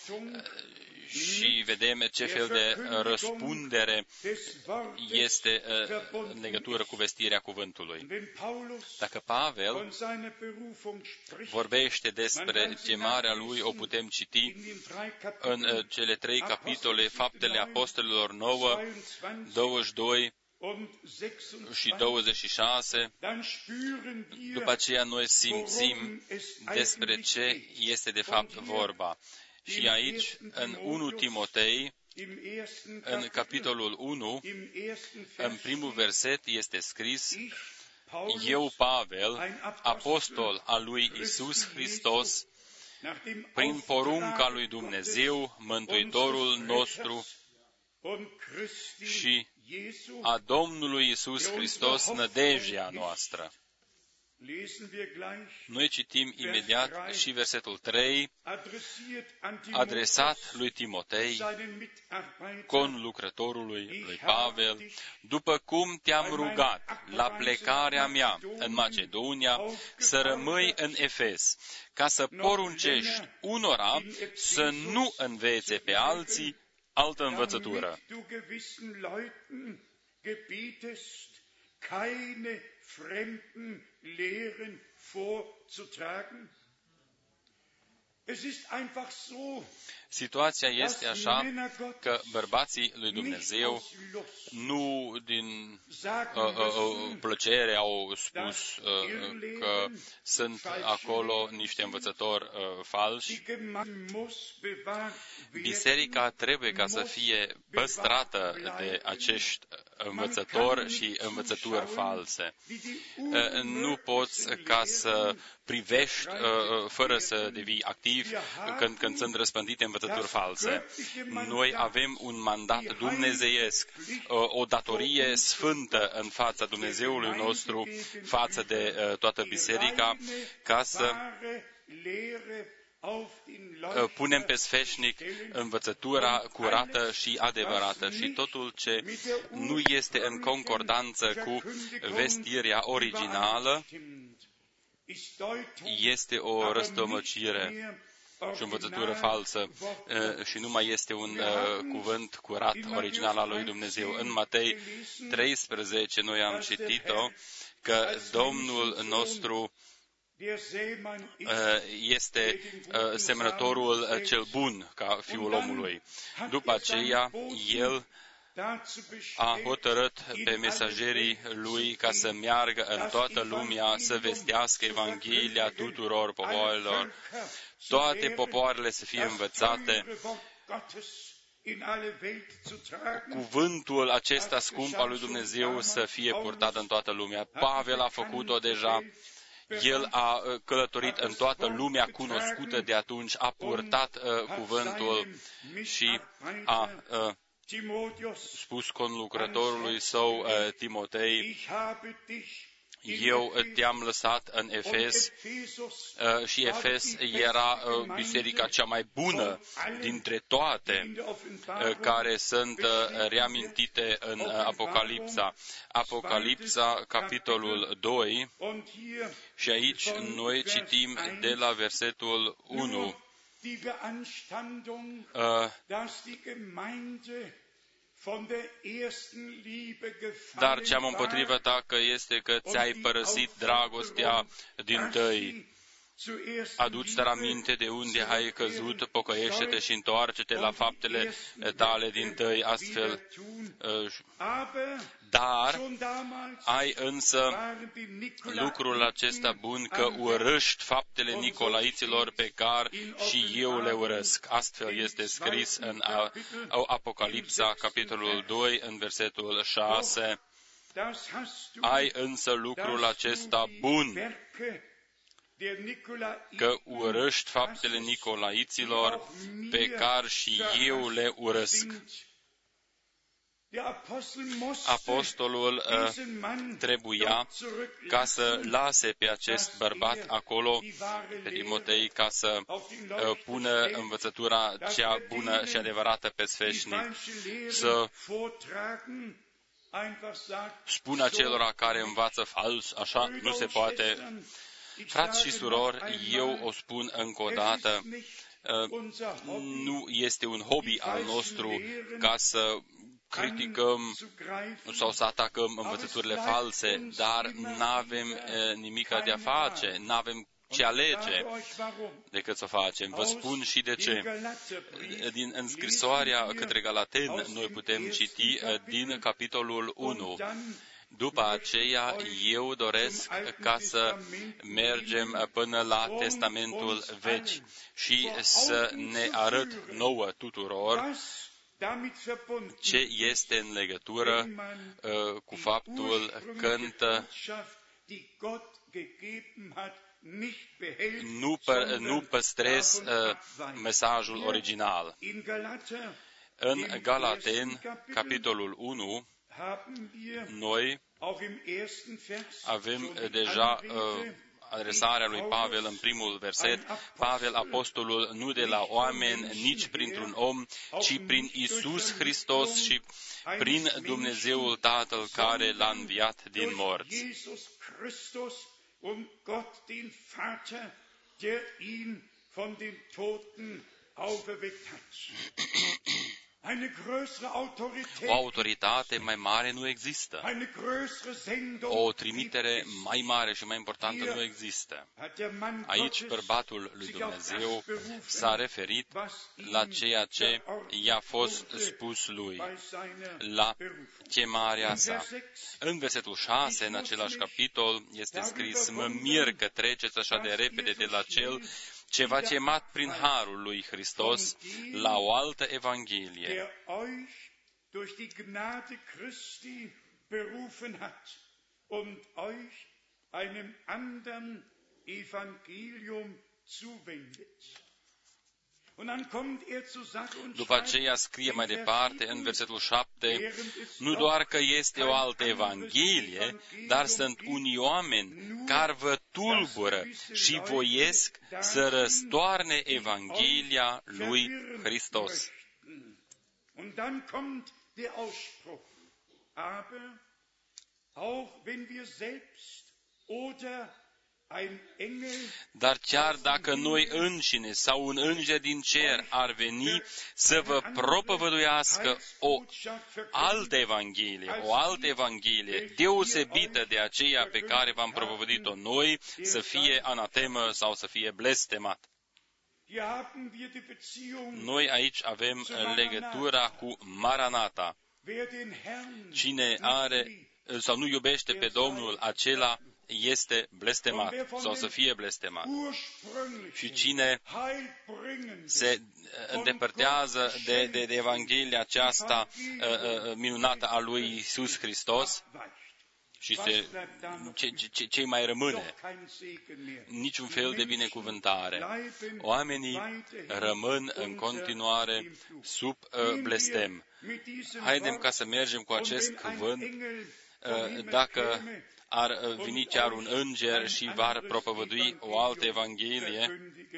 și vedem ce fel de răspundere este în legătură cu vestirea cuvântului. Dacă Pavel vorbește despre chemarea lui, o putem citi în cele 3 capitole, Faptele Apostolilor 9, 22 și 26, după aceea noi simțim despre ce este de fapt vorba. Și aici, în 1 Timotei, în capitolul 1, în primul verset este scris, eu, Pavel, apostol al lui Iisus Hristos, prin porunca lui Dumnezeu, Mântuitorul nostru și a Domnului Iisus Hristos, nădejdea noastră. Noi citim imediat și versetul 3, adresat lui Timotei, conlucrătorului lui Pavel, după cum te-am rugat la plecarea mea în Macedonia să rămâi în Efes, ca să poruncești unora să nu învețe pe alții altă învățătură. Keine fremden Lehren vorzutragen. Es ist einfach so. Situația este așa că bărbații lui Dumnezeu nu din plăcere au spus că sunt acolo niște învățători falși. Biserica trebuie ca să fie păstrată de acești învățători și învățături false. Nu poți ca să privești fără să devii activ când sunt răspândite învățături false. Noi avem un mandat dumnezeiesc, o datorie sfântă în fața Dumnezeului nostru, față de toată biserica, ca să punem pe sfeșnic învățătura curată și adevărată și totul ce nu este în concordanță cu vestirea originală este o răstămăcire și o învățătură falsă și nu mai este un cuvânt curat, original al lui Dumnezeu. În Matei 13 noi am citit-o că Domnul nostru este semănătorul cel bun ca Fiul omului. După aceea, El a hotărât pe mesagerii lui ca să meargă în toată lumea să vestească Evanghelia tuturor popoarelor, toate popoarele să fie învățate, cuvântul acesta scump al lui Dumnezeu să fie purtat în toată lumea. Pavel a făcut-o deja. El a călătorit în toată lumea cunoscută de atunci, a purtat cuvântul și a spus conlucrătorului său Timotei, eu te-am lăsat în Efes și Efes era biserica cea mai bună dintre toate care sunt reamintite în Apocalipsa. Apocalipsa, capitolul 2, și aici noi citim de la versetul 1. Dar ce am împotrivă ta că este că ți-ai părăsit dragostea dintâi. Adu-ți aminte de unde ai căzut, pocăiește-te și întoarce-te la faptele tale dintâi, astfel. Dar ai însă lucrul acesta bun, că urăști faptele nicolaiților pe care și eu le urăsc. Astfel este scris în Apocalipsa, capitolul 2, în versetul 6. Ai însă lucrul acesta bun, că urăști faptele nicolaiților pe care și eu le urăsc. Apostolul trebuia ca să lase pe acest bărbat acolo, pe Timotei, ca să pună învățătura cea bună și adevărată pe sfeșnic, să spună celora care învață fals, așa nu se poate. Frați și surori, eu o spun încă o dată, nu este un hobby al nostru ca să criticăm sau să atacăm învățăturile false, dar n-avem nimic de a face, n-avem ce alege decât să facem. Vă spun și de ce. În scrisoarea către Galateni noi putem citi din capitolul 1. După aceea, eu doresc ca să mergem până la Testamentul Vechi și să ne arăt nouă tuturor ce este în legătură cu faptul când nu păstrez mesajul original. În Galateni, capitolul 1, Noi avem deja adresarea lui Pavel în primul verset. Pavel, apostolul, nu de la oameni, nici printr-un om, ci prin Iisus Hristos și prin Dumnezeul Tatăl care l-a înviat din morți. O autoritate mai mare nu există. O trimitere mai mare și mai importantă nu există. Aici bărbatul lui Dumnezeu s-a referit la ceea ce i-a fost spus lui, la chemarea sa. În versetul 6, în același capitol, este scris: mă mir că treceți așa de repede de la cel ce v-a chemat prin harul lui Hristos la o altă Evanghelie. După aceea scrie mai departe în versetul 7, nu doar că este o altă Evanghelie, dar sunt unii oameni care vă tulbură și voiesc să răstoarne Evanghelia lui Hristos. Dar chiar dacă noi înșine sau un înger din cer ar veni să vă propovăduiască o altă Evanghelie deosebită de aceea pe care v-am propovăduit-o noi, să fie anatemă sau să fie blestemat. Noi aici avem legătura cu Maranata. Cine are sau nu iubește pe Domnul, acela este blestemat sau să fie blestemat. Și cine se îndepărtează de Evanghelia aceasta minunată a lui Iisus Hristos și ce mai rămâne? Niciun fel de binecuvântare. Oamenii rămân în continuare sub blestem. Haidem ca să mergem cu acest cuvânt. Dacă ar veni chiar un înger și va propovădui o altă Evanghelie,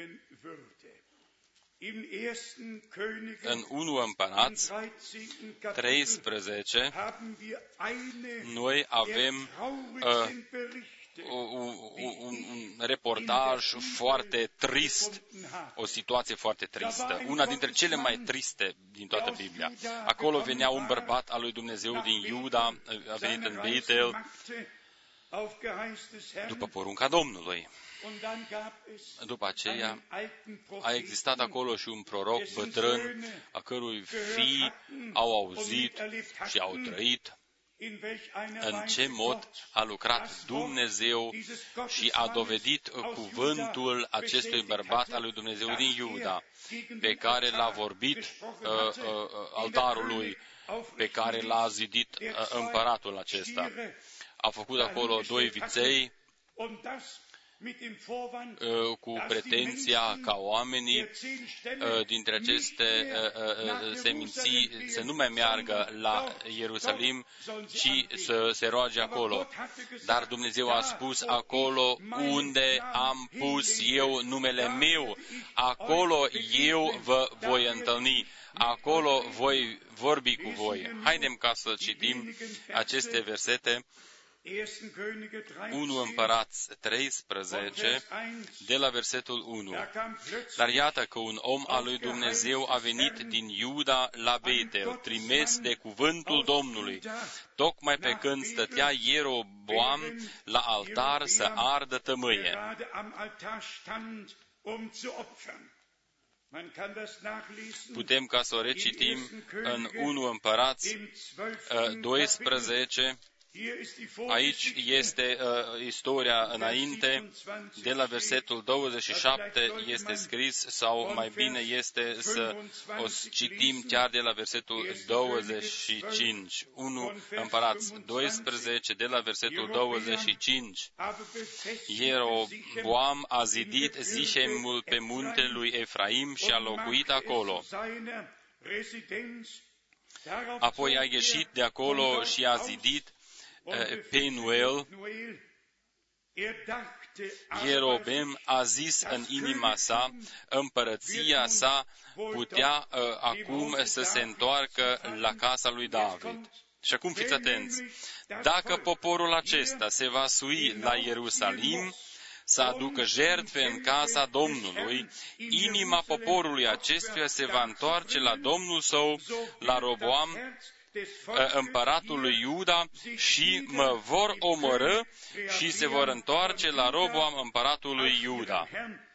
în 1 Împărați 13, noi avem un reportaj foarte trist, o situație foarte tristă, una dintre cele mai triste din toată Biblia. Acolo venea un bărbat al lui Dumnezeu din Iuda, a venit în Betel, după porunca Domnului. După aceea a existat acolo și un proroc bătrân, a cărui fii au auzit și au trăit în ce mod a lucrat Dumnezeu și a dovedit cuvântul acestui bărbat al lui Dumnezeu din Iuda, pe care l-a vorbit altarul lui, pe care l-a zidit împăratul acesta. A făcut acolo 2 viței cu pretenția ca oamenii dintre aceste seminții să nu mai meargă la Ierusalim, ci să se roage acolo. Dar Dumnezeu a spus: acolo unde am pus eu numele meu, acolo eu vă voi întâlni, acolo voi vorbi cu voi. Haidem ca să citim aceste versete. 1 Împărați 13, de la versetul 1. Dar iată că un om al lui Dumnezeu a venit din Iuda la Betel, trimis de cuvântul Domnului, tocmai pe când stătea Ieroboam la altar să ardă tămâie. Putem ca să o recitim în 1 Împărați 12, Aici este istoria înainte, de la versetul 27 este scris, sau mai bine este să o citim chiar de la versetul 25. 1 Împărați 12, de la versetul 25. Ieroboam a zidit Zichemul pe muntele lui Efraim și a locuit acolo. Apoi a ieșit de acolo și a zidit Penuel. Ierobeam a zis în inima sa, împărăția sa putea acum să se întoarcă la casa lui David. Și acum fiți atenți, dacă poporul acesta se va sui la Ierusalim, să aducă jertfe în casa Domnului, inima poporului acestuia se va întoarce la Domnul său, la Roboam, împăratul lui Iuda, și mă vor omorâ și se vor întoarce la Roboam, împăratul lui Iuda.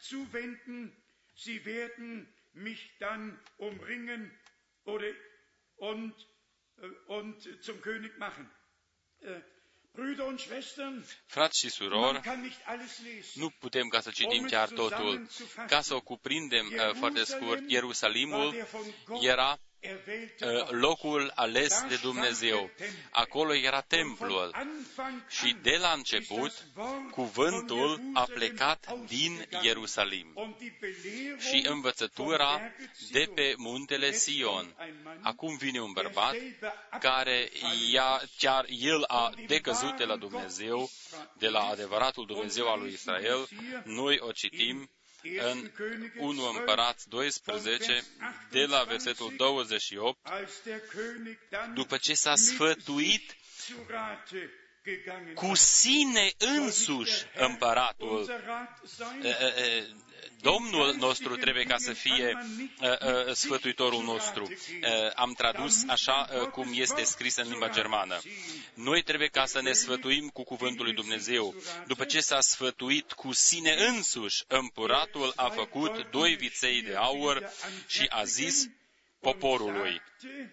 Frați și surori, nu putem ca să citim chiar totul. Ca să o cuprindem foarte scurt, Ierusalimul era locul ales de Dumnezeu. Acolo era templul. Și de la început, cuvântul a plecat din Ierusalim. Și învățătura de pe muntele Sion. Acum vine un bărbat care chiar el a decăzut de la Dumnezeu, de la adevăratul Dumnezeu al lui Israel. Noi o citim în 1 Împărați 12, de la versetul 28, după ce s-a sfătuit cu sine însuși împăratul. Domnul nostru trebuie ca să fie sfătuitorul nostru. Am tradus așa cum este scris în limba germană. Noi trebuie ca să ne sfătuim cu cuvântul lui Dumnezeu. După ce s-a sfătuit cu sine însuși, împăratul a făcut 2 viței de aur și a zis poporului: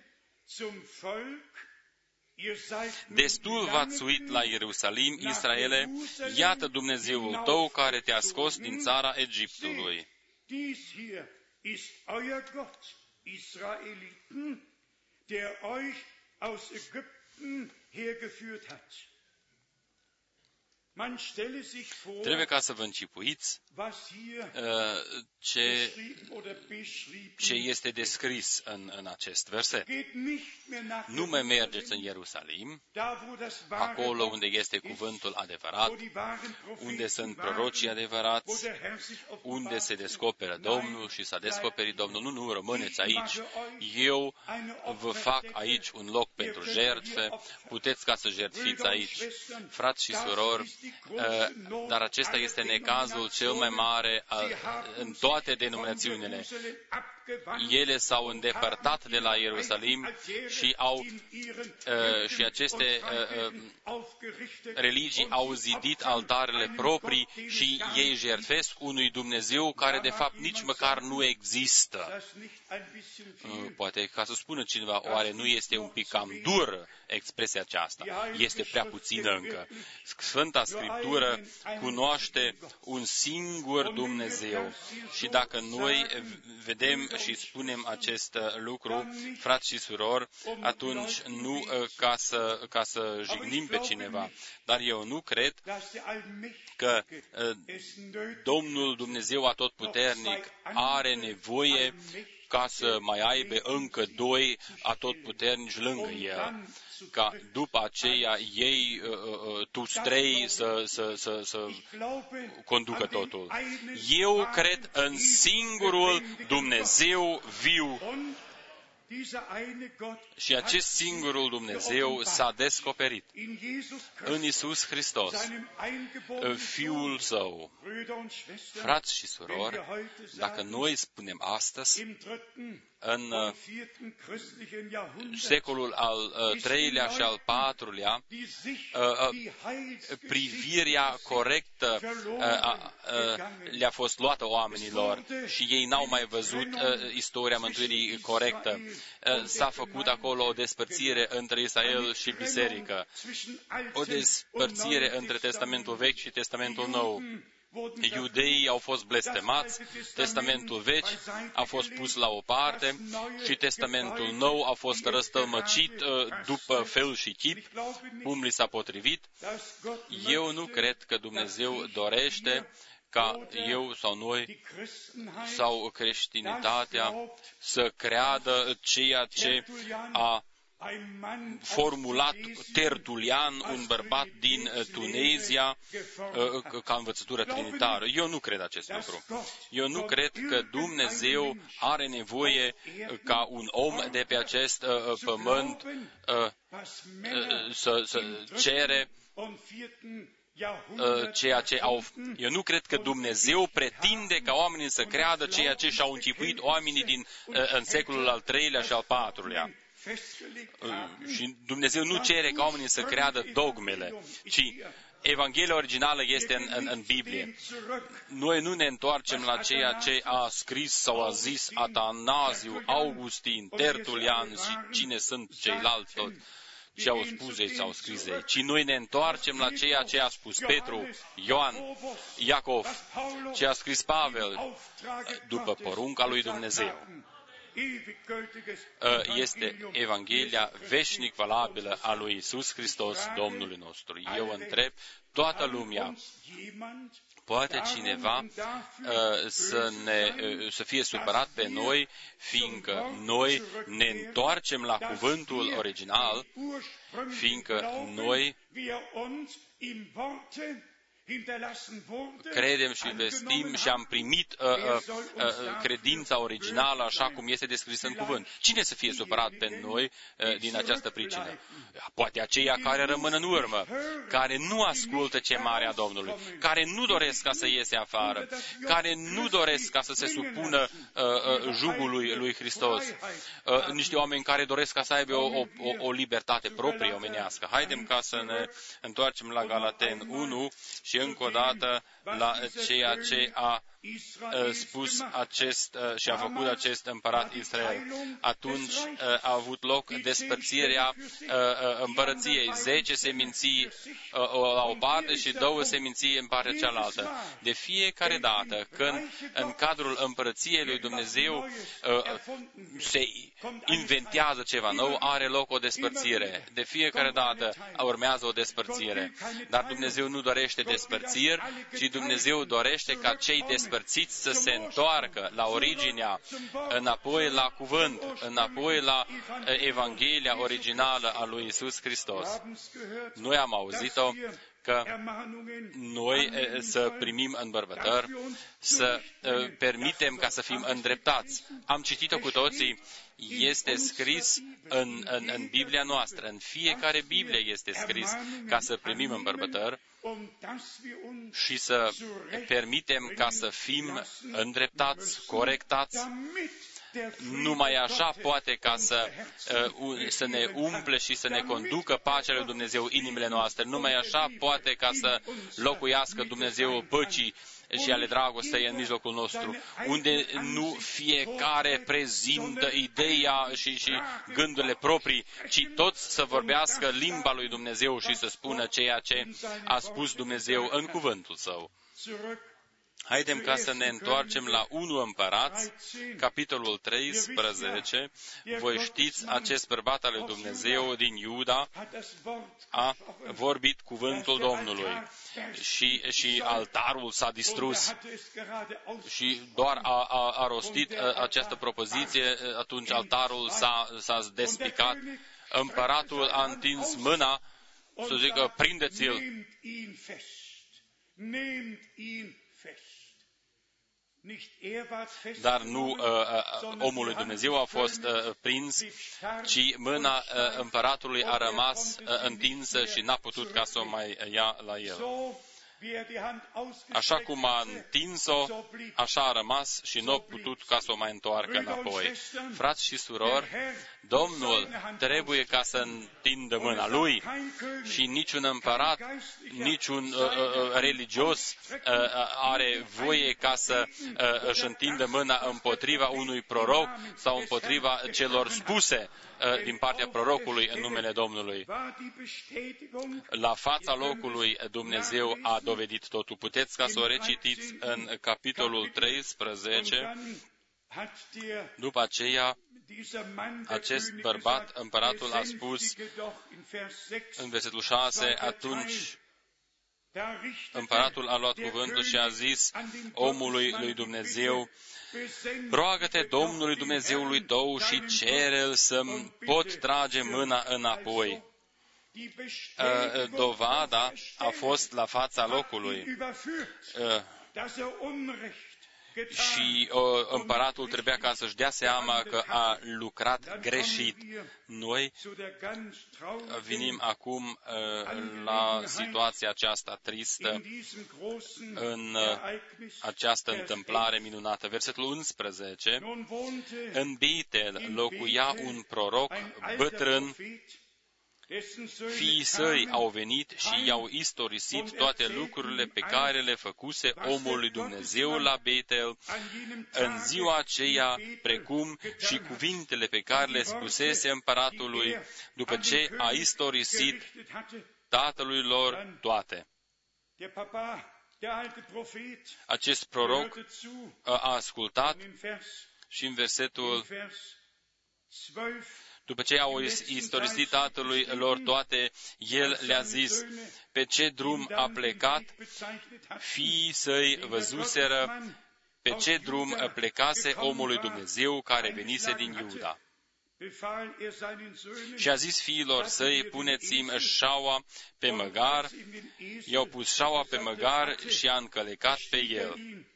destul v-ați suit la Ierusalim, Israele, iată Dumnezeul tău care te-a scos din țara Egiptului. Trebuie ca să vă încipuiți ce este descris în acest verset. Nu mai mergeți în Ierusalim, acolo unde este cuvântul adevărat, unde sunt prorocii adevărați, unde se descoperă Domnul și s-a descoperit Domnul. Nu rămâneți aici. Eu vă fac aici un loc pentru jertfe, puteți ca să jertfiți aici. Frați și surori, dar acesta este necazul cel mai mare în toate denominațiunile. Ele s-au îndepărtat de la Ierusalim și aceste religii au zidit altarele proprii și ei jertfesc unui Dumnezeu care de fapt nici măcar nu există. Poate ca să spună cineva, oare nu este un pic cam dur expresia aceasta? Este prea puțină încă. Sfânta Scriptură cunoaște un singur Dumnezeu și dacă noi vedem și spunem acest lucru, frați și surori, atunci nu ca să jignim pe cineva, dar eu nu cred că Domnul Dumnezeu Atotputernic are nevoie ca să mai aibă încă 2 atotputernici lângă el, ca după aceea ei, toți 3, să conducă totul. Eu cred în singurul Dumnezeu viu. Și acest singurul Dumnezeu s-a descoperit în Iisus Hristos, Fiul Său. Frați și surori, dacă noi spunem astăzi, în secolul al III-lea și al IV-lea, privirea corectă le-a fost luată oamenilor și ei n-au mai văzut istoria mântuirii corectă. S-a făcut acolo o despărțire între Israel și biserică, o despărțire între Testamentul Vechi și Testamentul Nou. Iudeii au fost blestemați, Testamentul Vechi a fost pus la o parte și Testamentul Nou a fost răstălmăcit după fel și chip, cum li s-a potrivit. Eu nu cred că Dumnezeu dorește ca eu sau noi sau creștinitatea să creadă ceea ce a formulat Tertulian, un bărbat din Tunezia, ca învățătură trinitară. Eu nu cred acest lucru. Eu nu cred că Dumnezeu are nevoie ca un om de pe acest pământ să cere ceea ce au... Eu nu cred că Dumnezeu pretinde ca oamenii să creadă ceea ce și-au închipuit oamenii în secolul al III-lea și al IV-lea. Și Dumnezeu nu cere ca oamenii să creadă dogmele, ci Evanghelia originală este în Biblie. Noi nu ne întoarcem la ceea ce a scris sau a zis Atanaziu, Augustin, Tertulian și cine sunt ceilalți tot, ce au spus ei sau scris ei, ci noi ne întoarcem la ceea ce a spus Petru, Ioan, Iacov, ce a scris Pavel, după porunca lui Dumnezeu. Este Evanghelia veșnic valabilă a lui Iisus Hristos, Domnului nostru. Eu întreb toată lumea, poate cineva să fie supărat pe noi, fiindcă noi ne întoarcem la cuvântul original, fiindcă noi credem și vestim și am primit credința originală așa cum este descrisă în cuvânt. Cine să fie supărat pe noi din această pricină? Poate aceia care rămân în urmă, care nu ascultă ce mare a Domnului, care nu doresc ca să iese afară, care nu doresc ca să se supună jugului lui Hristos. Niște oameni care doresc ca să aibă o libertate proprie omenească. Haidem ca să ne întoarcem la Galateni 1 și încă o dată la ceea ce a spus și a făcut acest împărat Israel. Atunci a avut loc despărțirea împărăției, 10 seminții la o parte și 2 seminții în partea cealaltă. De fiecare dată când în cadrul împărăției lui Dumnezeu se inventează ceva nou, are loc o despărțire. De fiecare dată urmează o despărțire. Dar Dumnezeu nu dorește despărțiri, ci Dumnezeu dorește ca cei despărțiți să se întoarcă la originea, înapoi la cuvânt, înapoi la Evanghelia originală a lui Iisus Hristos. Noi am auzit-o că noi să primim îmbărbătări, să permitem ca să fim îndreptați. Am citit-o cu toții, este scris în Biblia noastră, în fiecare Biblie este scris ca să primim îmbărbătări și să permitem ca să fim îndreptați, corectați. Numai așa poate ca să ne umple și să ne conducă pacea lui Dumnezeu inimile noastre. Numai așa poate ca să locuiască Dumnezeu păcii și ale dragostei în mijlocul nostru, unde nu fiecare prezintă ideea și gândurile proprii, ci toți să vorbească limba lui Dumnezeu și să spună ceea ce a spus Dumnezeu în cuvântul Său. Haidem ca să ne întoarcem la 1 Împărați, capitolul 13. Voi știți, acest bărbat al lui Dumnezeu din Iuda a vorbit cuvântul Domnului și altarul s-a distrus și doar a rostit această propoziție, atunci altarul s-a despicat. Împăratul a întins mâna să zică, prindeți-l. Dar nu omul lui Dumnezeu a fost prins, ci mâna împăratului a rămas întinsă și n-a putut ca să o mai ia la el. Așa cum a întins-o, așa a rămas și nu a putut ca să o mai întoarcă înapoi. Frați și surori, Domnul trebuie ca să întindă mâna Lui și niciun împărat, niciun religios are voie ca să își întindă mâna împotriva unui proroc sau împotriva celor spuse din partea prorocului în numele Domnului. La fața locului Dumnezeu a dovedit totul. Puteți ca să o recitiți în capitolul 13. După aceea, acest bărbat, împăratul, a spus în versetul 6, atunci împăratul a luat cuvântul și a zis omului lui Dumnezeu: roagă-te Domnului Dumnezeului tău și cere-l să-mi pot trage mâna înapoi. Dovada a fost la fața locului. Și împăratul trebuia ca să-și dea seama că a lucrat greșit. Noi venim acum la situația aceasta tristă, în această întâmplare minunată. Versetul 11. În Betel locuia un proroc bătrân. Fiii săi au venit și i-au istorisit toate lucrurile pe care le făcuse omul lui Dumnezeu la Betel în ziua aceea, precum și cuvintele pe care le spusese împăratului după ce a istorisit tatălui lor toate. Acest proroc a ascultat și în versetul după ce au istorisit tatălui lor toate, el le-a zis pe ce drum a plecat, fiii săi văzuseră pe ce drum plecase omul lui Dumnezeu care venise din Iuda. Și a zis fiilor săi, puneți-mi șaua pe măgar, i-au pus șaua pe măgar și a încălecat pe el.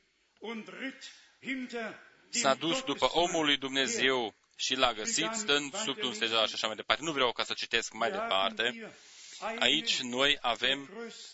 S-a dus după omul lui Dumnezeu și l-a găsit stând sub un stejar și așa mai departe. Nu vreau ca să citesc mai departe. Aici noi avem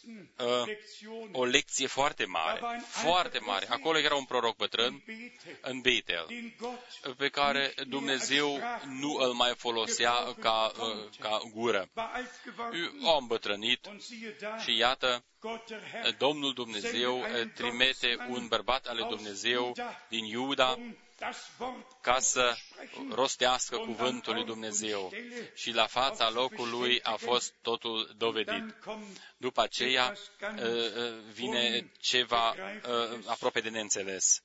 o lecție foarte mare. Acolo era un proroc bătrân în Betel, pe care Dumnezeu nu îl mai folosea ca gură. A îmbătrânit și iată, Domnul Dumnezeu trimite un bărbat al lui Dumnezeu din Iuda ca să rostească cuvântul lui Dumnezeu. Și la fața locului a fost totul dovedit. După aceea vine ceva aproape de neînțeles.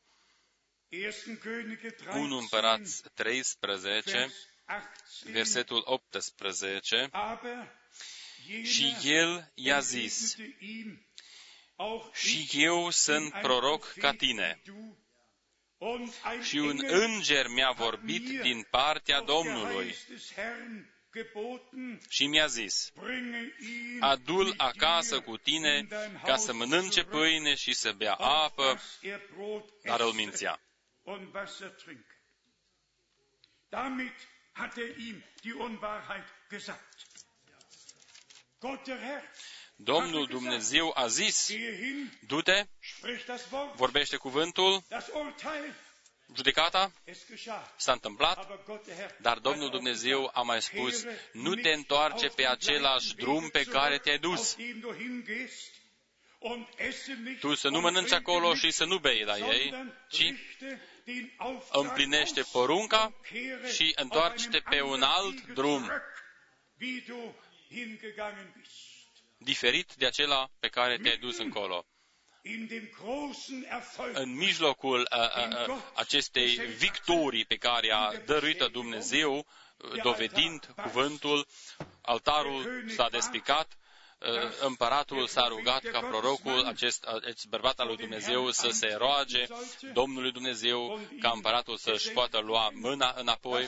1 Împărați 13, versetul 18, și el i-a zis: și eu sunt proroc ca tine. Și un înger mi-a vorbit din partea Domnului și mi-a zis: adu-l acasă cu tine ca să mănânce pâine și să bea apă, dar îl mințea. Domnul Dumnezeu a zis: du-te, vorbește cuvântul, judecata s-a întâmplat, dar Domnul Dumnezeu a mai spus: nu te întoarce pe același drum pe care te-ai dus. Tu să nu mănânci acolo și să nu bei la ei, ci împlinește porunca și întoarce-te pe un alt drum, diferit de acela pe care te-ai dus încolo. În mijlocul acestei victorii pe care a dăruit Dumnezeu, dovedind cuvântul, altarul s-a despicat, împăratul s-a rugat ca prorocul, acest bărbat al lui Dumnezeu, să se roage Domnului Dumnezeu ca împăratul să-și poată lua mâna înapoi,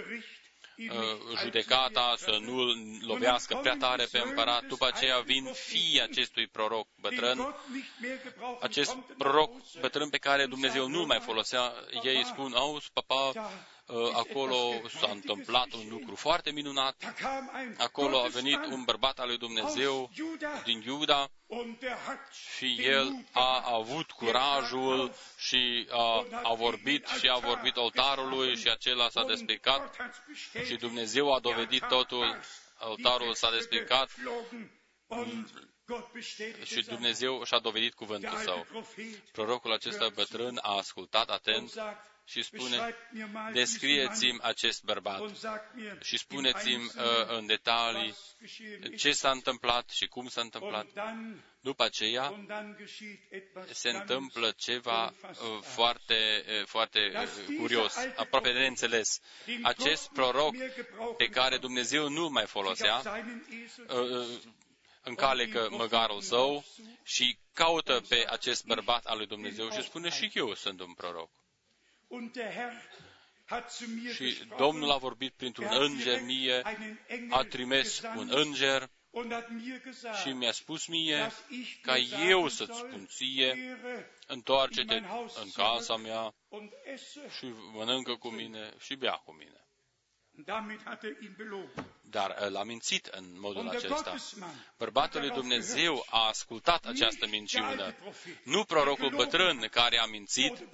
judecata să nu lovească prea tare pe împărat. După aceea vin fiii acestui proroc bătrân, acest proroc bătrân pe care Dumnezeu nu-l mai folosea. Ei spun: auzi, papa, acolo s-a întâmplat un lucru foarte minunat, acolo a venit un bărbat al lui Dumnezeu din Iuda și el a avut curajul și a vorbit și a vorbit altarului și acela s-a despicat și Dumnezeu a dovedit totul, altarul s-a despicat și Dumnezeu și-a dovedit cuvântul său. Prorocul acesta bătrân a ascultat atent și spune: descrieți-mi acest bărbat și spuneți-mi în detalii ce s-a întâmplat și cum s-a întâmplat. După aceea se întâmplă ceva foarte curios, aproape de neînțeles. Acest proroc pe care Dumnezeu nu mai folosea, încalecă măgarul său și caută pe acest bărbat al lui Dumnezeu și spune: și eu sunt un proroc. Și Domnul a vorbit printr-un înger mie, a trimis un înger și mi-a spus mie ca eu să-ți spun ție: întoarce-te în casa mea și mănâncă cu mine și bea cu mine. Dar l-a mințit în modul acesta. Bărbatul lui Dumnezeu a ascultat această minciună. Nu prorocul bătrân care a mințit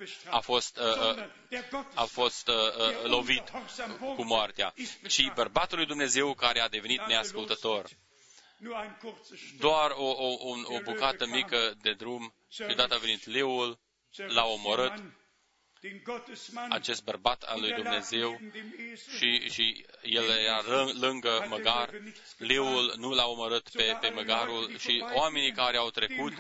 a fost lovit cu moartea, ci bărbatul lui Dumnezeu care a devenit neascultător. Doar o bucată mică de drum și deodată a venit leul, l-a omorât, acest bărbat al lui Dumnezeu, și el era lângă măgar. Leul nu l-a omorât pe măgarul și oamenii care au trecut,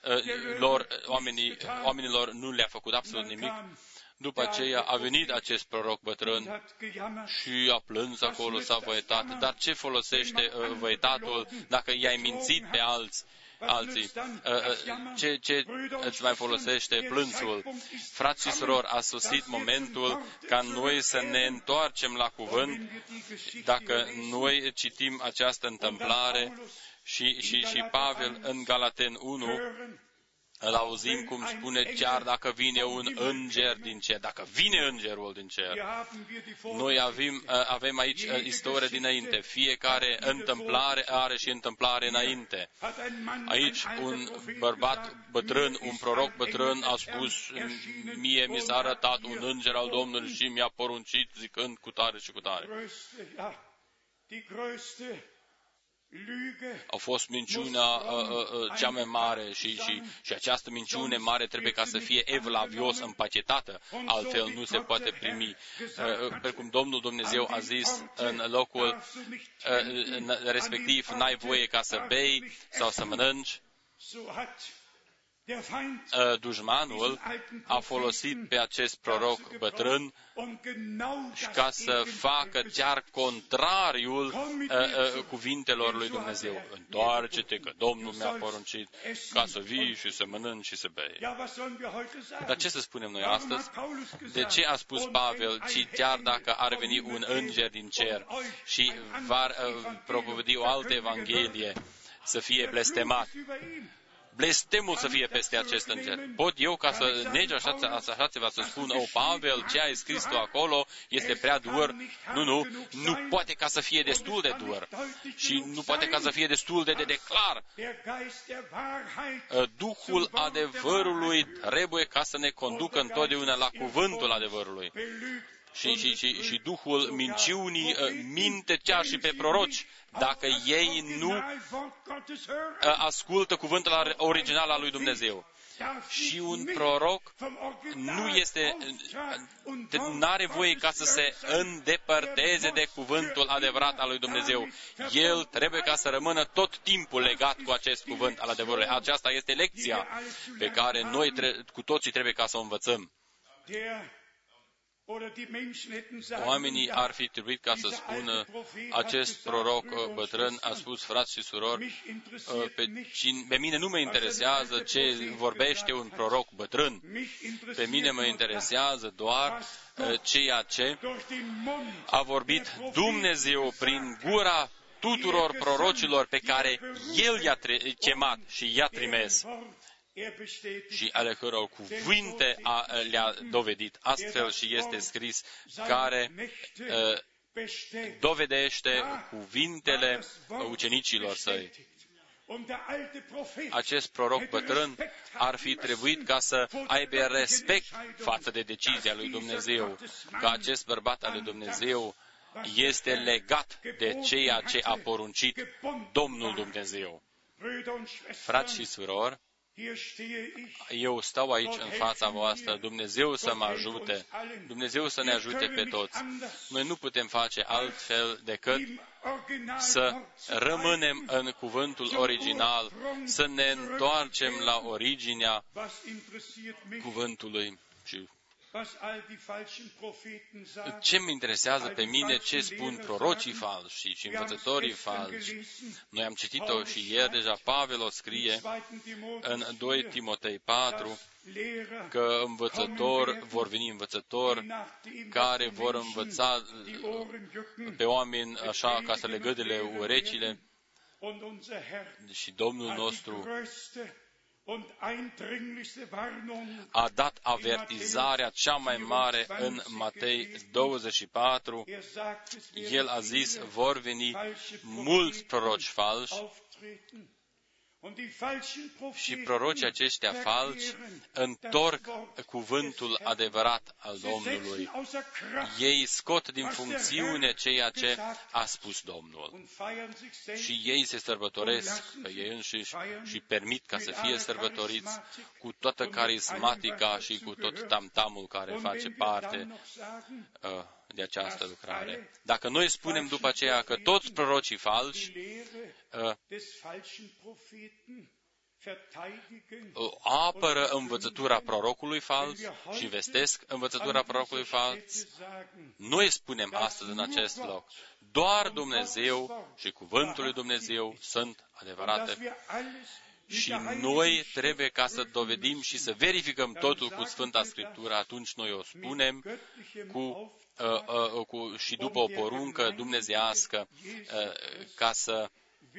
oamenilor nu le-a făcut absolut nimic. După aceea a venit acest proroc bătrân și a plâns acolo, s-a văietat. Dar ce folosește văietatul dacă i-ai mințit pe alții? Ce îți mai folosește plânsul? Frați și surori, a sosit momentul ca noi să ne întoarcem la cuvânt. Dacă noi citim această întâmplare și Pavel în Galaten 1, îl auzim cum spune: chiar dacă vine un înger din cer, dacă vine îngerul din cer. Noi avem aici istorie dinainte. Fiecare întâmplare are și întâmplare înainte. Aici un bărbat bătrân, un proroc bătrân a spus: mie mi s-a arătat un înger al Domnului și mi-a poruncit zicând cu tare și cu tare. A fost minciuna cea mai mare și această minciune mare trebuie ca să fie evlavios împachetată, altfel nu se poate primi. Precum Domnul Dumnezeu a zis în locul respectiv: n-ai voie ca să bei sau să mănânci. Dușmanul a folosit pe acest proroc bătrân ca să facă chiar contrariul cuvintelor lui Dumnezeu. Întoarce-te, că Domnul mi-a poruncit ca să vii și să mănânci și să bei. Dar ce să spunem noi astăzi? De ce a spus Pavel: ci chiar dacă ar veni un înger din cer și va propovădi o altă evanghelie, să fie blestemat? Blestemul să fie peste acest înger. Pot eu ca să negi așa ceva, să spun: Pavel, ce ai scris tu acolo este prea dur? Nu poate ca să fie destul de dur. Și nu poate ca să fie destul de clar. Duhul adevărului trebuie ca să ne conducă întotdeauna la cuvântul adevărului. Și Duhul minciunii minte chiar și pe proroci, dacă ei nu ascultă cuvântul original al lui Dumnezeu. Și un proroc nu are voie ca să se îndepărteze de cuvântul adevărat al lui Dumnezeu. El trebuie ca să rămână tot timpul legat cu acest cuvânt al adevărului. Aceasta este lecția pe care noi cu toții trebuie ca să o învățăm. Oamenii ar fi trebuit ca să spună: acest proroc bătrân a spus: frați și surori, pe mine nu mă interesează ce vorbește un proroc bătrân. Pe mine mă interesează doar ceea ce a vorbit Dumnezeu prin gura tuturor prorocilor pe care El i-a chemat și i-a trimis, și ale căror cuvinte le-a dovedit. Astfel și este scris, care dovedește cuvintele ucenicilor săi. Acest proroc bătrân ar fi trebuit ca să aibă respect față de decizia lui Dumnezeu, că acest bărbat al lui Dumnezeu este legat de ceea ce a poruncit Domnul Dumnezeu. Frați și surori, eu stau aici în fața voastră, Dumnezeu să mă ajute, Dumnezeu să ne ajute pe toți. Noi nu putem face altfel decât să rămânem în cuvântul original, să ne întoarcem la originea cuvântului și Ce mă interesează pe mine ce spun prorocii falși și învățătorii falși? Noi am citit-o și ieri deja, Pavel o scrie în 2 Timotei 4, că vor veni învățători care vor învăța pe oameni așa ca să le gâdile urechile, și Domnul nostru a dat avertizarea cea mai mare în Matei 24. El a zis, vor veni mulți proroci falși și prorocii aceștia falși întorc cuvântul adevărat al Domnului. Ei scot din funcțiune ceea ce a spus Domnul. Și ei se sărbătoresc pe ei înșiși și permit ca să fie sărbătoriți cu toată carismatica și cu tot tamtamul care face parte de această lucrare. Dacă noi spunem după aceea că toți prorocii falși apără învățătura prorocului fals și vestesc învățătura prorocului fals, noi spunem astăzi în acest loc, doar Dumnezeu și cuvântul lui Dumnezeu sunt adevărate. Și noi trebuie ca să dovedim și să verificăm totul cu Sfânta Scriptură, atunci noi o spunem și după o poruncă dumnezeiască, ca să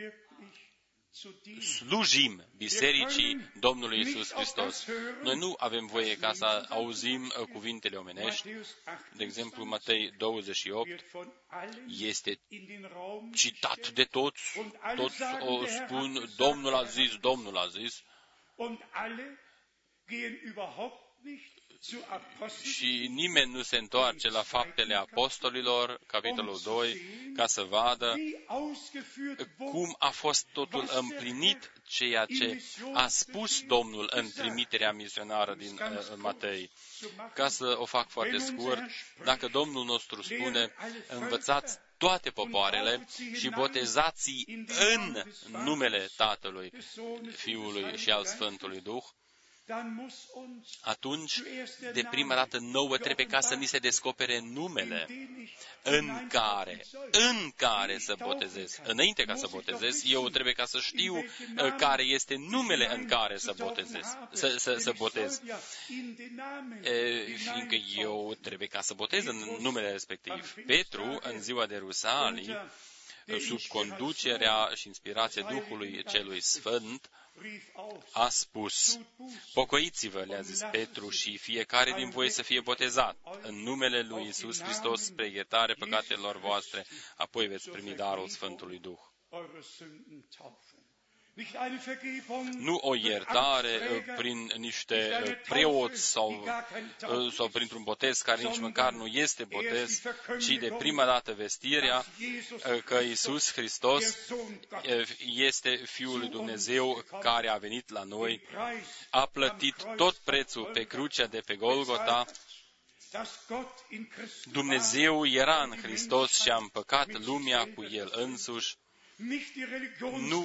slujim Bisericii Domnului Iisus Hristos. Noi nu avem voie ca să auzim cuvintele omenești. De exemplu, Matei 28 este citat de toți. Toți o spun, Domnul a zis, Domnul a zis. Și nimeni nu se întoarce la Faptele Apostolilor, capitolul 2, ca să vadă cum a fost totul împlinit, ceea ce a spus Domnul în trimiterea misionară din Matei. Ca să o fac foarte scurt, dacă Domnul nostru spune, învățați toate popoarele și botezați în numele Tatălui, Fiului și al Sfântului Duh, atunci, de prima dată nouă, trebuie ca să ni se descopere numele în care să botezez. Înainte ca să botezez, eu trebuie ca să știu care este numele în care să botezez. Să botez. Fiindcă eu trebuie ca să botez în numele respectiv. Petru, în ziua de Rusalii, sub conducerea și inspirația Duhului Celui Sfânt, a spus, pocăiți-vă, le-a zis Petru, și fiecare din voi să fie botezat în numele lui Iisus Hristos spre iertare păcatelor voastre, apoi veți primi darul Sfântului Duh. Nu o iertare prin niște preoți sau printr-un botez care nici măcar nu este botez, ci de prima dată vestirea că Iisus Hristos este Fiul lui Dumnezeu care a venit la noi, a plătit tot prețul pe crucea de pe Golgota. Dumnezeu era în Hristos și a împăcat lumea cu El însuși. Nu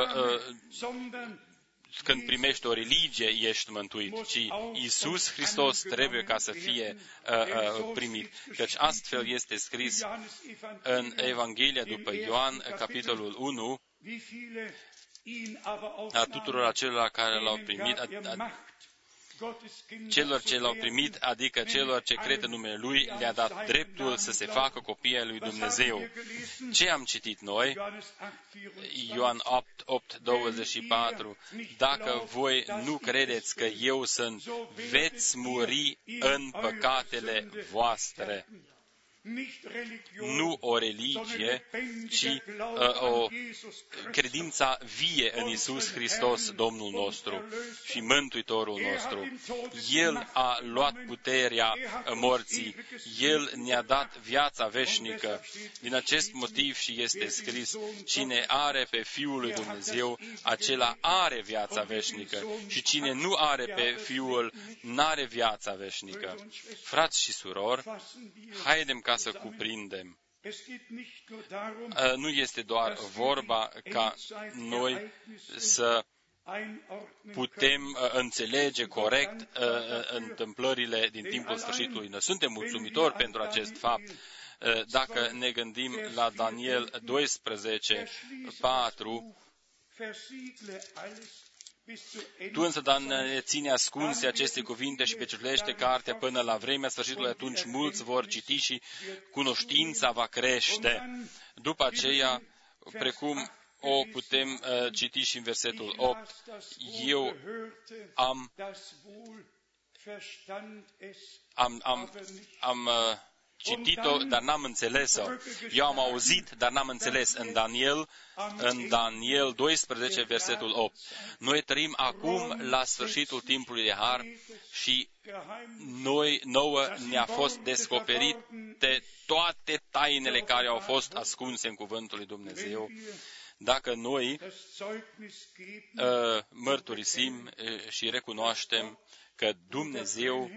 când primești o religie ești mântuit, ci Iisus Hristos trebuie ca să fie primit. Căci astfel este scris în Evanghelia după Ioan, capitolul 1, a tuturor acelora care l-au primit, celor ce l-au primit, adică celor ce cred în numele Lui, le-a dat dreptul să se facă copii ai lui Dumnezeu. Ce am citit noi? Ioan 8:24. Dacă voi nu credeți că eu sunt, veți muri în păcatele voastre. Nu o religie, ci o credința vie în Iisus Hristos, Domnul nostru și Mântuitorul nostru. El a luat puterea morții, El ne-a dat viața veșnică. Din acest motiv și este scris, cine are pe Fiul lui Dumnezeu, acela are viața veșnică și cine nu are pe Fiul, n-are viața veșnică. Frați și surori, haidem ca să cuprindem. Nu este doar vorba ca noi să putem înțelege corect întâmplările din timpul sfârșitului. Noi suntem mulțumitori pentru acest fapt. Dacă ne gândim la Daniel 12:4, tu însă, Doamne, ține ascunse aceste cuvinte și pecetluiește cartea până la vremea sfârșitului, atunci mulți vor citi și cunoștința va crește. După aceea, precum o putem citi și în versetul 8, eu am citit-o, dar n-am înțeles-o. Eu am auzit, dar n-am înțeles. În Daniel 12, versetul 8. Noi trăim acum la sfârșitul timpului de har și nouă ne-a fost descoperite toate tainele care au fost ascunse în cuvântul lui Dumnezeu. Dacă noi mărturisim și recunoaștem că Dumnezeu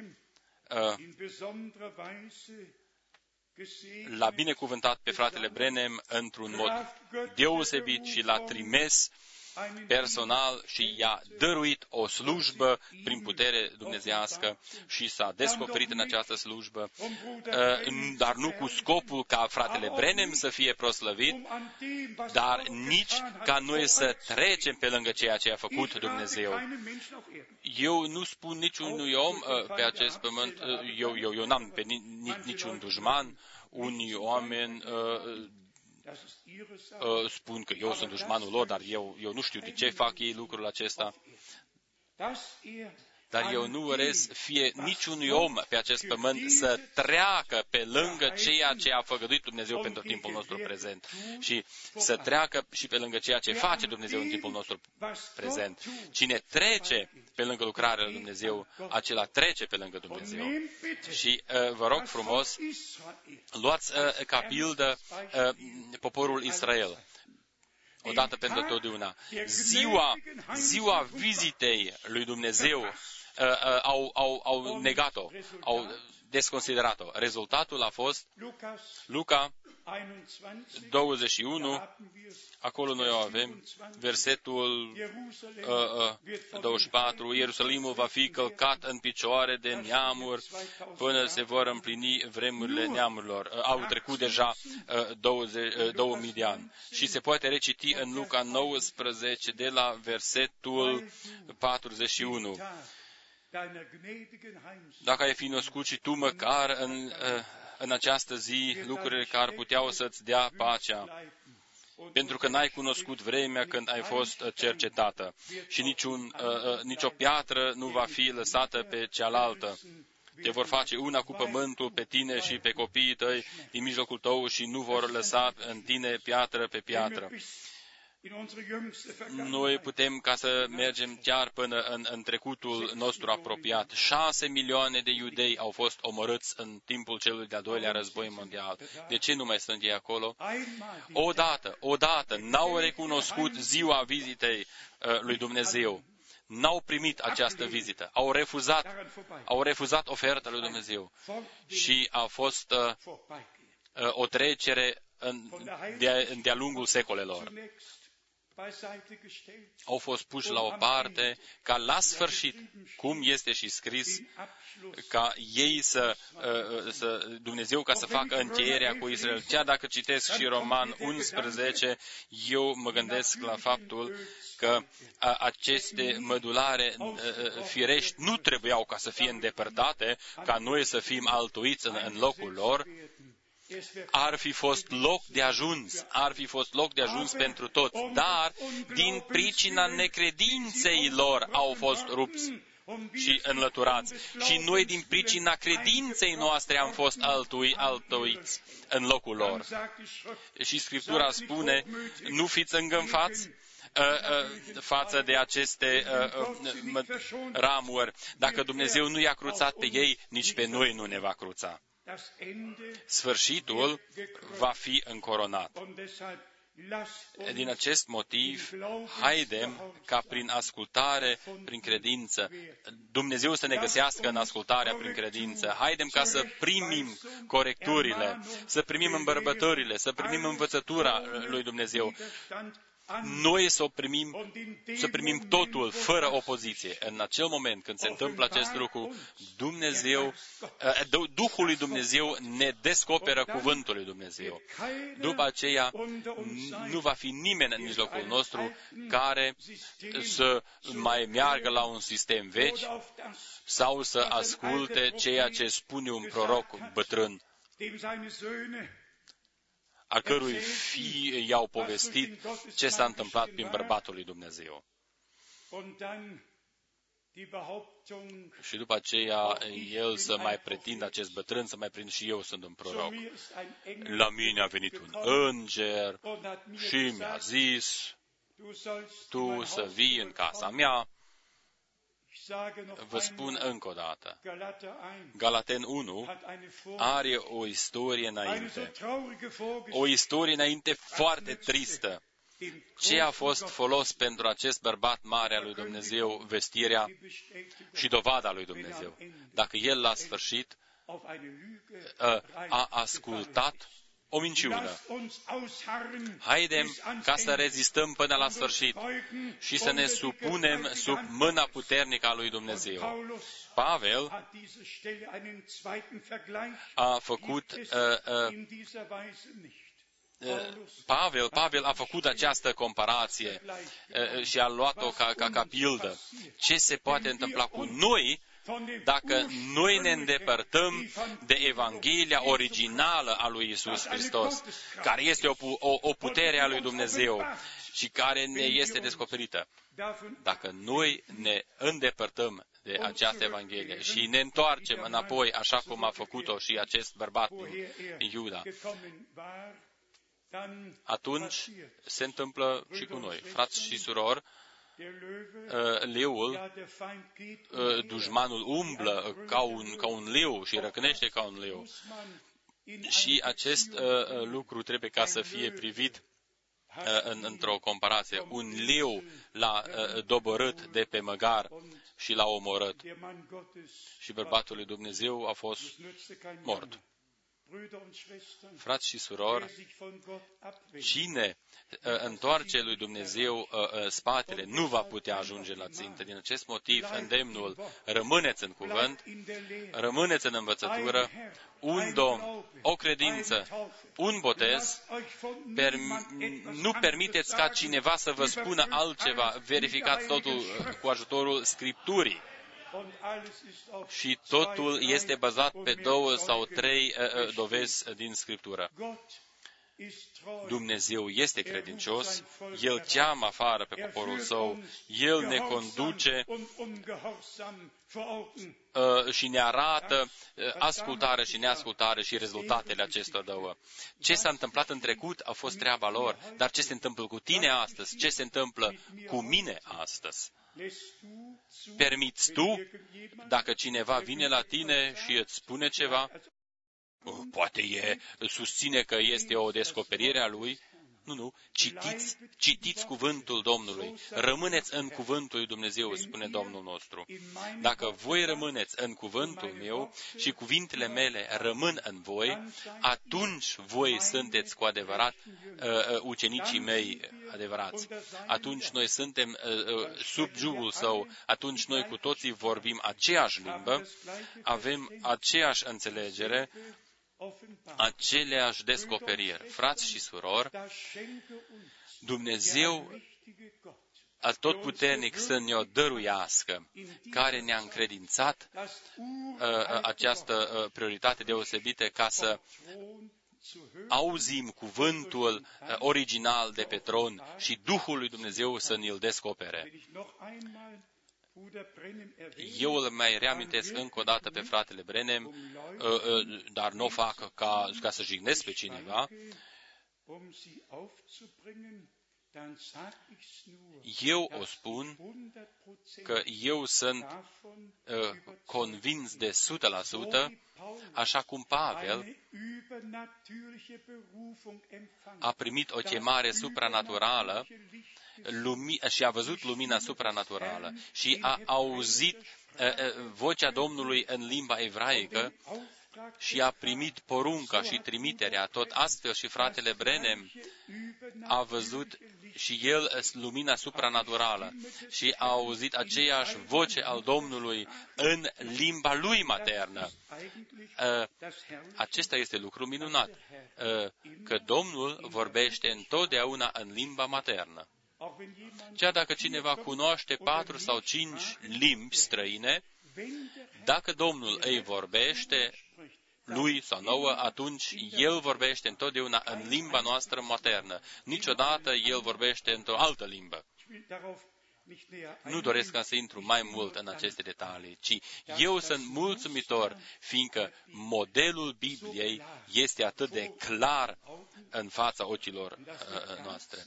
l-a binecuvântat pe fratele Branham într-un mod deosebit și l-a trimis personal și i-a dăruit o slujbă prin putere dumnezeiască și s-a descoperit în această slujbă, dar nu cu scopul ca fratele Branham să fie proslăvit, dar nici ca noi să trecem pe lângă ceea ce a făcut Dumnezeu. Eu nu spun niciunui om pe acest pământ, eu n-am pe niciun dușman. Unii oameni spun că eu sunt dușmanul lor, dar eu nu știu de ce fac ei lucrul acesta. Dar eu nu urez fie niciunui om pe acest pământ să treacă pe lângă ceea ce a făgăduit Dumnezeu pentru timpul nostru prezent și să treacă și pe lângă ceea ce face Dumnezeu în timpul nostru prezent. Cine trece pe lângă lucrarea lui Dumnezeu, acela trece pe lângă Dumnezeu. Și vă rog frumos, luați ca pildă poporul Israel. Odată pentru totdeauna. Ziua vizitei lui Dumnezeu au negat-o, au desconsiderat-o. Rezultatul a fost Luca 21, acolo noi o avem, versetul 24, Ierusalimul va fi călcat în picioare de neamuri până se vor împlini vremurile neamurilor. Au trecut deja 2000 de ani. Și se poate reciti în Luca 19 de la versetul 41. Dacă ai fi născut și tu măcar în această zi lucrurile care puteau să-ți dea pacea, pentru că n-ai cunoscut vremea când ai fost cercetată și nicio piatră nu va fi lăsată pe cealaltă. Te vor face una cu pământul pe tine și pe copiii tăi din mijlocul tău și nu vor lăsa în tine piatră pe piatră. Noi putem ca să mergem chiar până în trecutul nostru apropiat. 6 milioane de iudei au fost omorâți în timpul celui de-al doilea război mondial. De ce nu mai sunt ei acolo? Odată n-au recunoscut ziua vizitei lui Dumnezeu. N-au primit această vizită. Au refuzat oferta lui Dumnezeu. Și a fost o trecere de-a lungul secolelor. Au fost puși la o parte ca la sfârșit, cum este și scris, ca ei Dumnezeu ca să facă încheierea cu Israel. Chiar dacă citesc și Roman 11, eu mă gândesc la faptul că aceste mădulare firești nu trebuiau ca să fie îndepărtate, ca noi să fim altuiți în locul lor. Ar fi fost loc de ajuns pentru toți, dar din pricina necredinței lor au fost rupți și înlăturați. Și noi din pricina credinței noastre am fost altuiți în locul lor. Și Scriptura spune, nu fiți îngânfați față de aceste ramuri. Dacă Dumnezeu nu i-a cruțat pe ei, nici pe noi nu ne va cruța. Sfârșitul va fi încoronat. Din acest motiv, haidem ca prin ascultare, prin credință, Dumnezeu să ne găsească în ascultarea prin credință. Haidem ca să primim corecturile, să primim îmbărbătările, să primim învățătura lui Dumnezeu. noi să primim totul fără opoziție. În acel moment când se întâmplă acest lucru, Duhul lui Dumnezeu ne descoperă cuvântul lui Dumnezeu. După aceea, nu va fi nimeni în mijlocul nostru care să mai meargă la un sistem vechi sau să asculte ceea ce spune un proroc bătrân, a cărui fii i-au povestit ce s-a întâmplat prin bărbatul lui Dumnezeu. Și după aceea el să mai pretindă, acest bătrân, să mai prind și eu sunt un proroc. La mine a venit un înger și mi-a zis, tu să vii în casa mea. Vă spun încă o dată, Galaten 1 are o istorie înainte. O istorie înainte foarte tristă. Ce a fost folos pentru acest bărbat mare al lui Dumnezeu, vestirea și dovada lui Dumnezeu? Dacă el la sfârșit a ascultat o minciună. Haidem ca să rezistăm până la sfârșit și să ne supunem sub mâna puternică a lui Dumnezeu. Pavel a făcut Pavel a făcut această comparație și a luat-o ca pildă. Ce se poate întâmpla cu noi dacă noi ne îndepărtăm de Evanghelia originală a lui Iisus Hristos, care este o putere a lui Dumnezeu și care ne este descoperită. Dacă noi ne îndepărtăm de această Evanghelie și ne întoarcem înapoi, așa cum a făcut-o și acest bărbat din Iuda, atunci se întâmplă și cu noi. Frați și surori, leul, dușmanul umblă ca un leu și răcnește ca un leu. Și acest lucru trebuie ca să fie privit într-o comparație. Un leu l-a doborât de pe măgar și l-a omorât. Și bărbatul lui Dumnezeu a fost mort. Frați și surori, cine întoarce lui Dumnezeu spatele nu va putea ajunge la țintă. Din acest motiv, îndemnul, rămâneți în cuvânt, rămâneți în învățătură, un Domn, o credință, un botez, nu permiteți ca cineva să vă spună altceva, verificați totul cu ajutorul Scripturii. Și totul este bazat pe 2 sau 3 dovezi din Scriptură. Dumnezeu este credincios, El cheamă afară pe poporul Său, El ne conduce și ne arată ascultare și neascultare și rezultatele acestor două. Ce s-a întâmplat în trecut a fost treaba lor, dar ce se întâmplă cu tine astăzi, ce se întâmplă cu mine astăzi? Permiți tu, dacă cineva vine la tine și îți spune ceva, poate susține că este o descoperire a lui? Nu. Citiți cuvântul Domnului. Rămâneți în cuvântul lui Dumnezeu, spune Domnul nostru. Dacă voi rămâneți în cuvântul meu și cuvintele mele rămân în voi, atunci voi sunteți cu adevărat ucenicii mei adevărați. Atunci noi suntem sub jugul Său, atunci noi cu toții vorbim aceeași limbă, avem aceeași înțelegere, aceleași descoperiri. Frați și surori, Dumnezeu Atotputernic să ne-o dăruiască, care ne-a încredințat această prioritate deosebită ca să auzim cuvântul original de pe tron și Duhul lui Dumnezeu să ne-l descopere. Eu îl mai reamintesc încă o dată pe fratele Branham, dar nu o fac ca să jignesc pe cineva. Eu o spun că eu sunt convins de 100%, așa cum Pavel a primit o chemare supranaturală și a văzut lumina supranaturală și a auzit vocea Domnului în limba evraică și a primit porunca și trimiterea. Tot astfel și fratele Branham a văzut și el lumina supranaturală și a auzit aceeași voce al Domnului în limba lui maternă. Acesta este lucru minunat, că Domnul vorbește întotdeauna în limba maternă. Chiar dacă cineva cunoaște 4 sau 5 limbi străine, dacă Domnul îi vorbește lui sau nouă, atunci El vorbește întotdeauna în limba noastră maternă. Niciodată El vorbește într-o altă limbă. Nu doresc ca să intru mai mult în aceste detalii, ci eu sunt mulțumitor, fiindcă modelul Bibliei este atât de clar în fața ochilor noastre.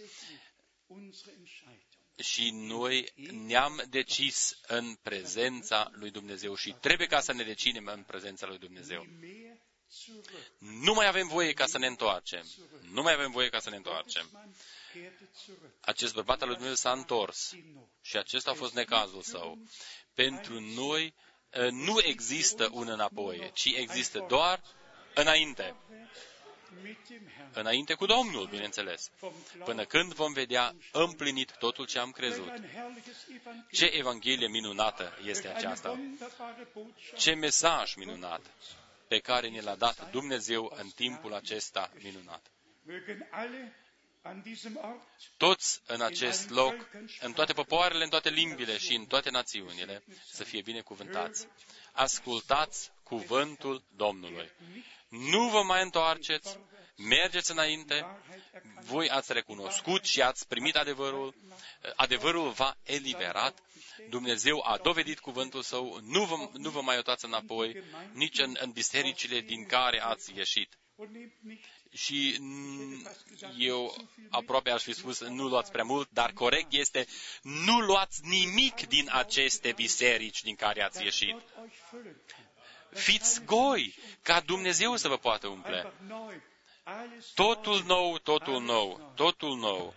Și noi ne-am decis în prezența lui Dumnezeu și trebuie ca să ne decinem în prezența lui Dumnezeu. Nu mai avem voie ca să ne întoarcem. Nu mai avem voie ca să ne întoarcem. Acest bărbat al lui Dumnezeu s-a întors și acesta a fost necazul său. Pentru noi nu există un înapoi, ci există doar înainte. Înainte cu Domnul, bineînțeles, până când vom vedea împlinit totul ce am crezut. Ce Evanghelie minunată este aceasta! Ce mesaj minunat pe care ne l-a dat Dumnezeu în timpul acesta minunat! Toți în acest loc, în toate popoarele, în toate limbile și în toate națiunile, să fie binecuvântați. Ascultați cuvântul Domnului. Nu vă mai întoarceți, mergeți înainte, voi ați recunoscut și ați primit adevărul, adevărul v-a eliberat, Dumnezeu a dovedit cuvântul Său, nu vă mai uitați înapoi, nici în bisericile din care ați ieșit. Și eu aproape aș fi spus, nu luați prea mult, dar corect este, nu luați nimic din aceste biserici din care ați ieșit. Fiți goi, ca Dumnezeu să vă poată umple. Totul nou, totul nou, totul nou.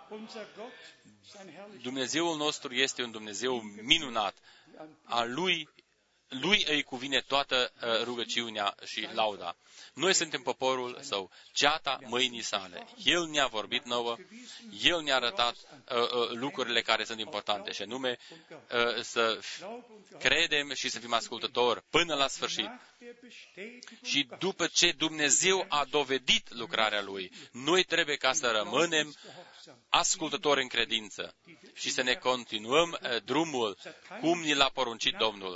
Dumnezeul nostru este un Dumnezeu minunat. A Lui îi cuvine toată rugăciunea și lauda. Noi suntem poporul Său, ceata mâinii Sale. El ne-a vorbit nouă, El ne-a arătat lucrurile care sunt importante, și anume să credem și să fim ascultători până la sfârșit. Și după ce Dumnezeu a dovedit lucrarea Lui, noi trebuie ca să rămânem ascultători în credință și să ne continuăm drumul cum ni l-a poruncit Domnul.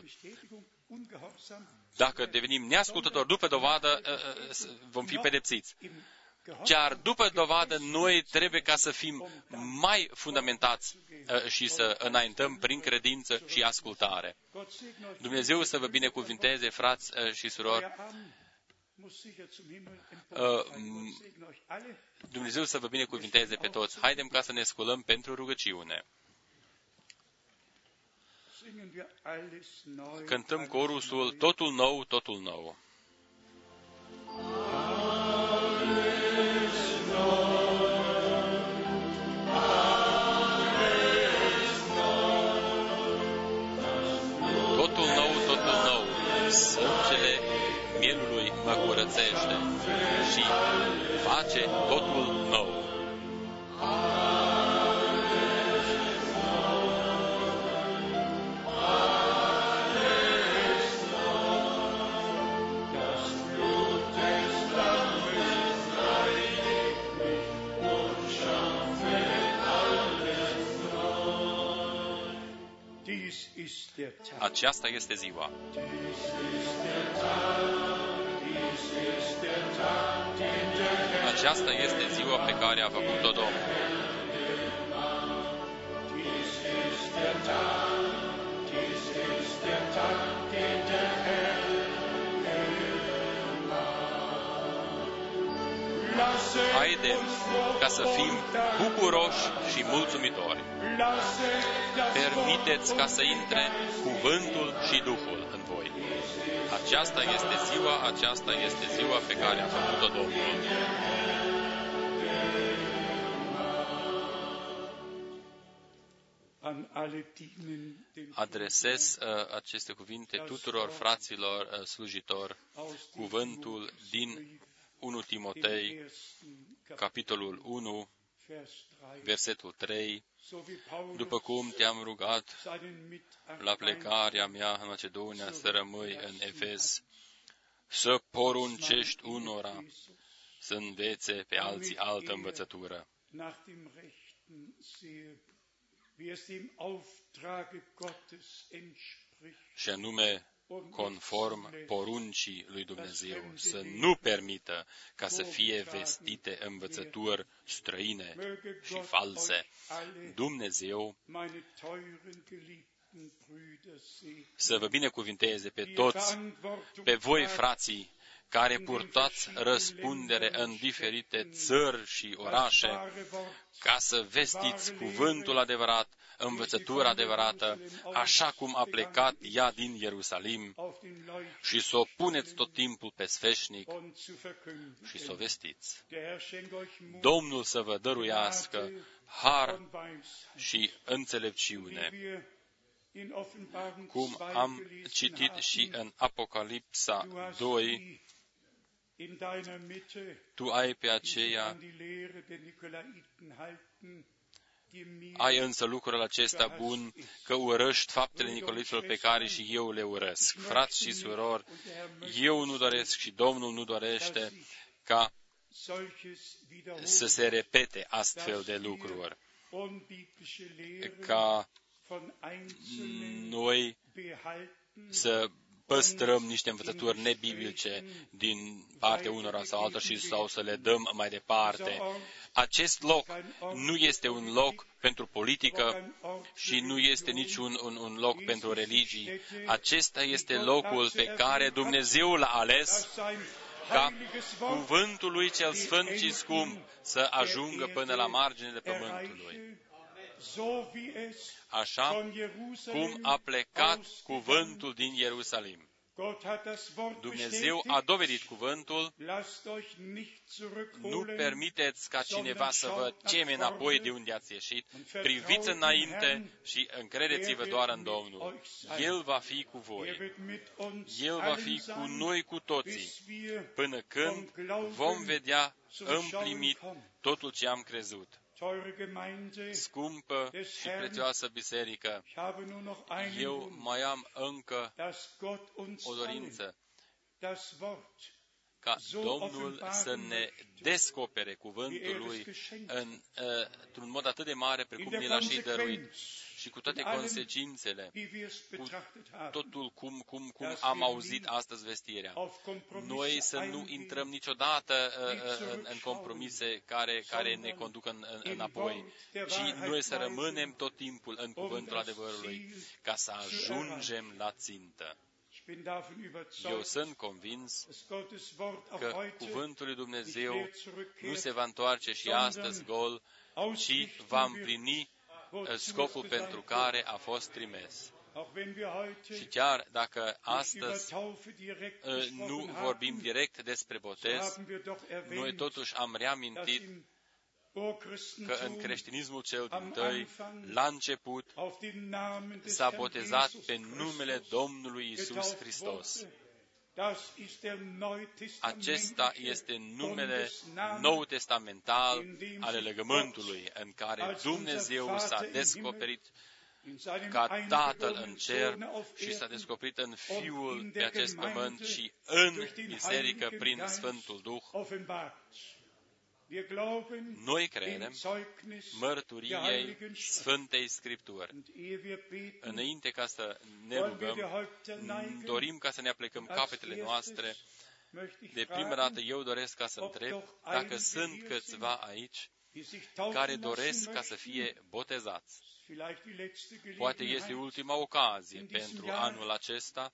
Dacă devenim neascultători după dovadă, vom fi pedepsiți. Chiar după dovadă, noi trebuie ca să fim mai fundamentați și să înaintăm prin credință și ascultare. Dumnezeu să vă binecuvinteze, frați și surori. Dumnezeu să vă binecuvinteze pe toți. Haidem ca să ne sculăm pentru rugăciune. Cântăm corusul Totul nou, totul nou. Totul nou, totul nou. Sângele mielului mă curățește și face totul nou. Aceasta este ziua. Aceasta este ziua pe care a făcut-o Domnul. Haidem ca să fim bucuroși și mulțumitori. Permiteți ca să intre cuvântul și Duhul în voi. Aceasta este ziua pe care a făcut-o Domnul. Adresez aceste cuvinte tuturor fraților slujitori, cuvântul din 1 Timotei, capitolul 1, versetul 3, după cum te-am rugat la plecarea mea în Macedonia să rămâi în Efes, să poruncești unora să învețe pe alții altă învățătură. Și anume, conform poruncii lui Dumnezeu, să nu permită ca să fie vestite învățături străine și false. Dumnezeu să vă binecuvinteze pe toți, pe voi, frații, care purtați răspundere în diferite țări și orașe, ca să vestiți cuvântul adevărat, învățătura adevărată, așa cum a plecat ea din Ierusalim, și să o puneți tot timpul pe sfeșnic și să o vestiți. Domnul să vă dăruiască har și înțelepciune, cum am citit și în Apocalipsa 2, tu ai pe aceea, ai însă lucrul acesta bun, că urăști faptele nicolaiților pe care și eu le urăsc. Frați și surori, eu nu doresc și Domnul nu dorește ca să se repete astfel de lucruri, ca noi să păstrăm niște învățături nebiblice din partea unora sau altora sau să le dăm mai departe. Acest loc nu este un loc pentru politică și nu este nici un loc pentru religii. Acesta este locul pe care Dumnezeu l-a ales ca cuvântul lui cel sfânt și scump să ajungă până la marginile pământului. Așa cum a plecat cuvântul din Ierusalim. Dumnezeu a dovedit cuvântul, nu permiteți ca cineva să vă cheme înapoi de unde ați ieșit, priviți înainte și încredeți-vă doar în Domnul. El va fi cu voi, El va fi cu noi cu toții, până când vom vedea împlinit totul ce am crezut. Scumpă și prețioasă biserică, eu mai am încă o dorință ca Domnul să ne descopere cuvântul Lui într-un mod atât de mare precum ne l-a și dăruit și cu toate consecințele, cu totul cum am auzit astăzi vestirea. Noi să nu intrăm niciodată în compromise care ne conduc înapoi, ci noi să rămânem tot timpul în cuvântul adevărului, ca să ajungem la țintă. Eu sunt convins că cuvântul lui Dumnezeu nu se va întoarce și astăzi gol, ci va împlini scopul pentru care a fost trimis. Și chiar dacă astăzi nu vorbim direct despre botez, noi totuși am reamintit că în creștinismul cel dintâi, la început, s-a botezat pe numele Domnului Iisus Hristos. Acesta este numele nou testamental ale legământului, în care Dumnezeu s-a descoperit ca Tatăl în cer și s-a descoperit în Fiul pe acest pământ și în biserică prin Sfântul Duh. Noi credem mărturiei Sfântei Scripturi. Înainte ca să ne rugăm, dorim ca să ne aplecăm capetele noastre. De prima dată eu doresc ca să întreb dacă sunt câțiva aici care doresc ca să fie botezați. Poate este ultima ocazie pentru anul acesta.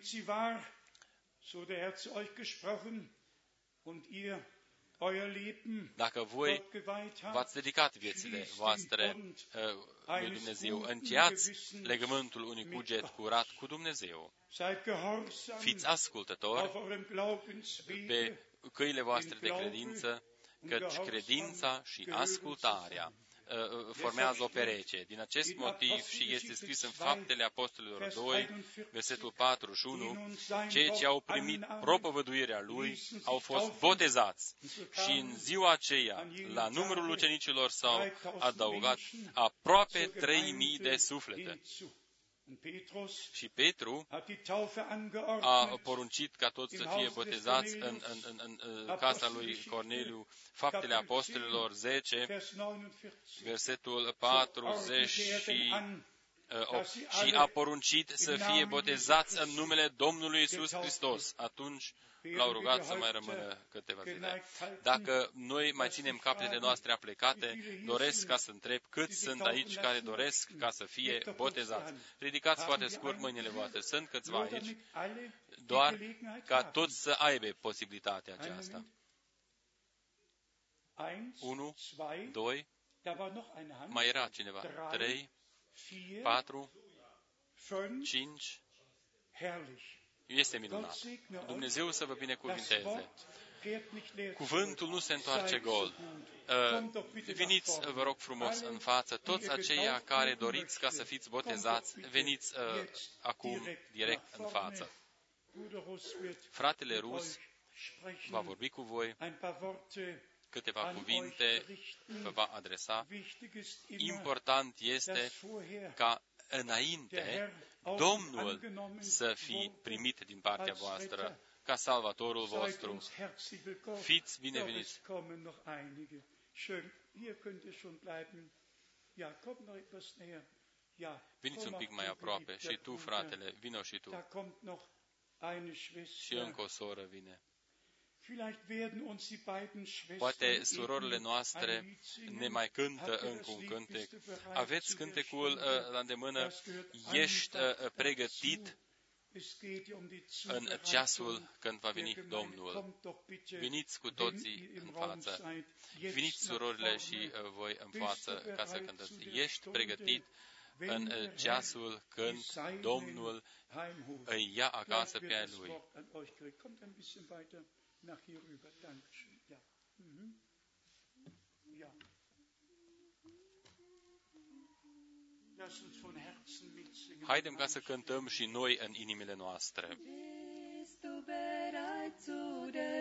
Dacă voi v-ați dedicat viețile voastre lui Dumnezeu, încheiați legământul unui cuget curat cu Dumnezeu. Fiți ascultători pe căile voastre de credință, căci credința și ascultarea formează o pereche. Din acest motiv și este scris în Faptele Apostolilor 2, versetul 41, cei ce au primit propovăduirea lui au fost botezați și în ziua aceea, la numărul ucenicilor s-au adăugat aproape 3000 de suflete. Și Petru a poruncit ca toți să fie botezați în casa lui Corneliu. Faptele Apostolilor 10, versetul 40 și a poruncit să fie botezați în numele Domnului Iisus Hristos. Atunci l-au rugat să mai rămână câteva zile. Dacă noi mai ținem capetele noastre aplecate, doresc ca să întreb câți sunt aici care doresc ca să fie botezați. Ridicați foarte scurt mâinile voastre. Sunt câțiva aici, doar ca toți să aibă posibilitatea aceasta. 1, 2, mai era cineva, 3, 4, 5, este minunat. Dumnezeu să vă binecuvinteze. Cuvântul nu se întoarce gol. Veniți, vă rog frumos, în față, toți aceia care doriți ca să fiți botezați, veniți acum direct în față. Fratele Rus va vorbi cu voi, câteva cuvinte vă va adresa. Important este ca înainte Domnul să fie primit din partea voastră ca salvatorul vostru. Fiți bineveniți. Veniți un pic mai aproape. Și tu, fratele, vino și tu. Și încă o soră vine. Poate surorile noastre ne mai cântă încă un cântec. Aveți cântecul la îndemână? Ești pregătit în ceasul când va veni Domnul. Veniți cu toții în față. Veniți surorile și voi în față ca să cântați. Ești pregătit în ceasul când Domnul îi ia acasă pe ai Lui. Nach hier rüber. Dankeschön. Ja. Ja. Lass uns von Herzen mitsingen. Haidem ca să cântăm și noi în inimile noastre. Bist du bereit zu der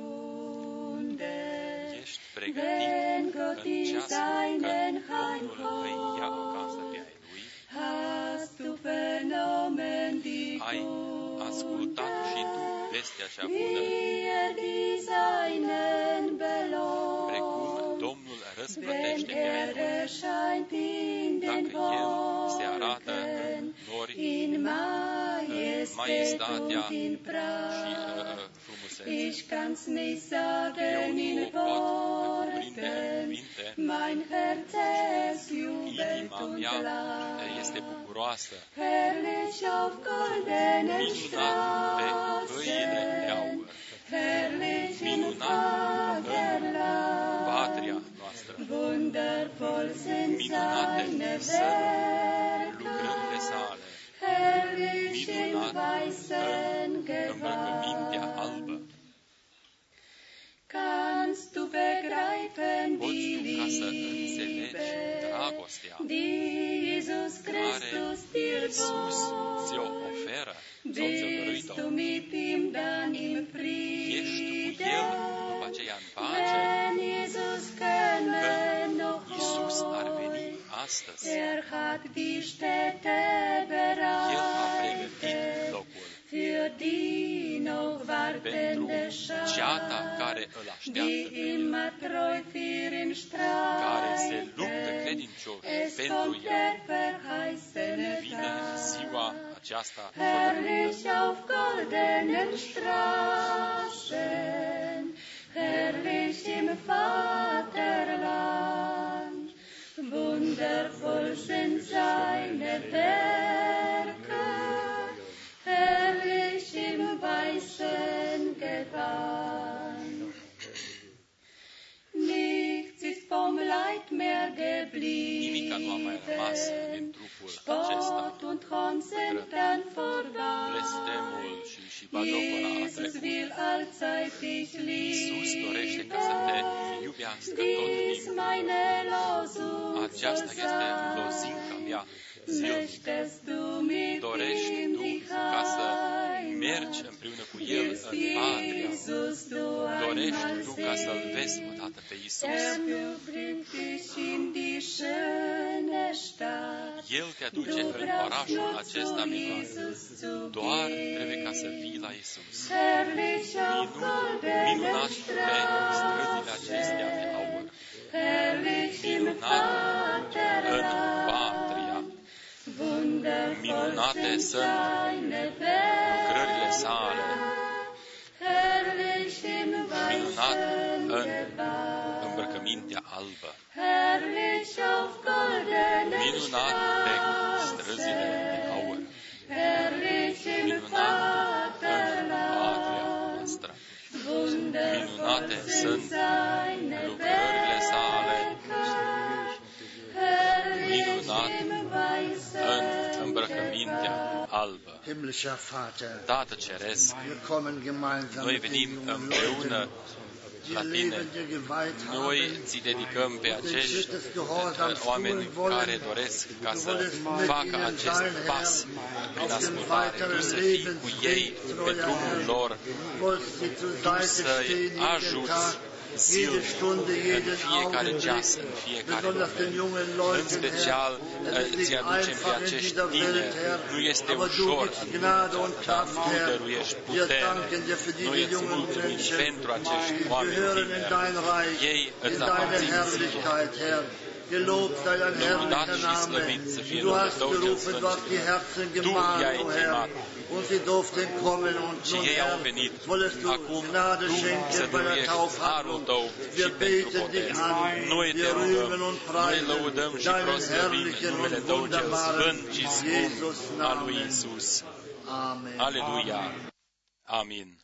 Stunde, Ești pregătit în ceasul când Domnul îi ia acasă pe ai Lui? hast du vernommen die Ai ascultat și tu vestea cea bună, die Seinen belohnt, precum Domnul răsplătește pe ai Lui, erscheint in den dacă El se arată în nori, in în Majestät maestatea und in și Pracht. frumusețe. Ich kann's nicht Eu sagen nu in o pot cuprinde în Worten, cuvinte. mein Herz es jubelt Inima und mea lacht. este bucuroasă, Herrlich auf goldenen minunat pe căile de Straßen, aur, herrlich in minunat în Vaterland, patria noastră, wundervoll sind minunate seine sunt lucrările Werke, sale, herrlich in minunat weißen în îmbrăcămintea Gewand. albă. Kannst du begreifen Poți die tu ca să înțelegi Liebe, dragostea die Jesus care Christus dir Iisus ți-o bot? oferă sau ți-o Bist dăruit-o? du mit ihm dann im Ești cu Frieden, El după aceea în pace? wenn Jesus käme noch Iisus ar veni heut? astăzi. Hat die Städte El a pregătit bereitet locul für die noch pentru wartende ceata Schar, care îl die așteaptă pe El, immer treu für ihn care se luptă streiten. credincioși Es pentru kommt El. der verheißene Vine ziua Tag, aceasta herrlich hotărâtă. auf goldenen Straßen, herrlich im Vaterland, wundervoll sind seine Werke, herrlich im weißen Gewand. Nichts ist vom Leid mehr Nimica nu a mai rămas din geblieben, trupul acesta. Spott und Hohn sind dann Blestemul vorbei. și batjocora a Jesus trecut. will allzeit dich Iisus dorește ca să te lieben, iubească tot dies timpul. meine Losung aceasta este lozinca mea zilnic. Dorești Tu ca să mergi împreună cu El în patria. Dorești Tu ca să-L vezi odată pe Iisus. El te aduce în orașul acesta minunat. Doar trebuie ca să vii la Iisus. Minunat pe străzile acestea de aur. Minunat în patria. Minunate sunt lucrările sale. Minunat în îmbrăcămintea albă. Minunat pe străzile de aur. Minunat în patria noastră. Minunate sunt lucrările sale. Minunat în îmbrăcămintea albă. Tată Ceresc, noi venim împreună la Tine. Noi Ți dedicăm pe acești oameni care doresc ca să facă acest pas prin ascultare. Tu să fii cu ei pe drumul lor. Tu să-i ajuți zilnic, în fiecare ceas, în fiecare moment. În special, Ți aducem pe acești tineri. Nu este ușor în dar Tu dăruiești putere. Noi îți mulțumim pentru acești oameni tineri. Ei îți aparțin ție. Lăudat și slăvit să fie numele Tău cel Sfânt. Tu i-ai chemat. Și ei au venit. Acum Tu să dăruiești harul Tău și pentru botez. Noi Te rugăm, noi lăudăm și proslăvim numele Tău cel Sfânt și scump al lui Iisus. Aleluia. Amin.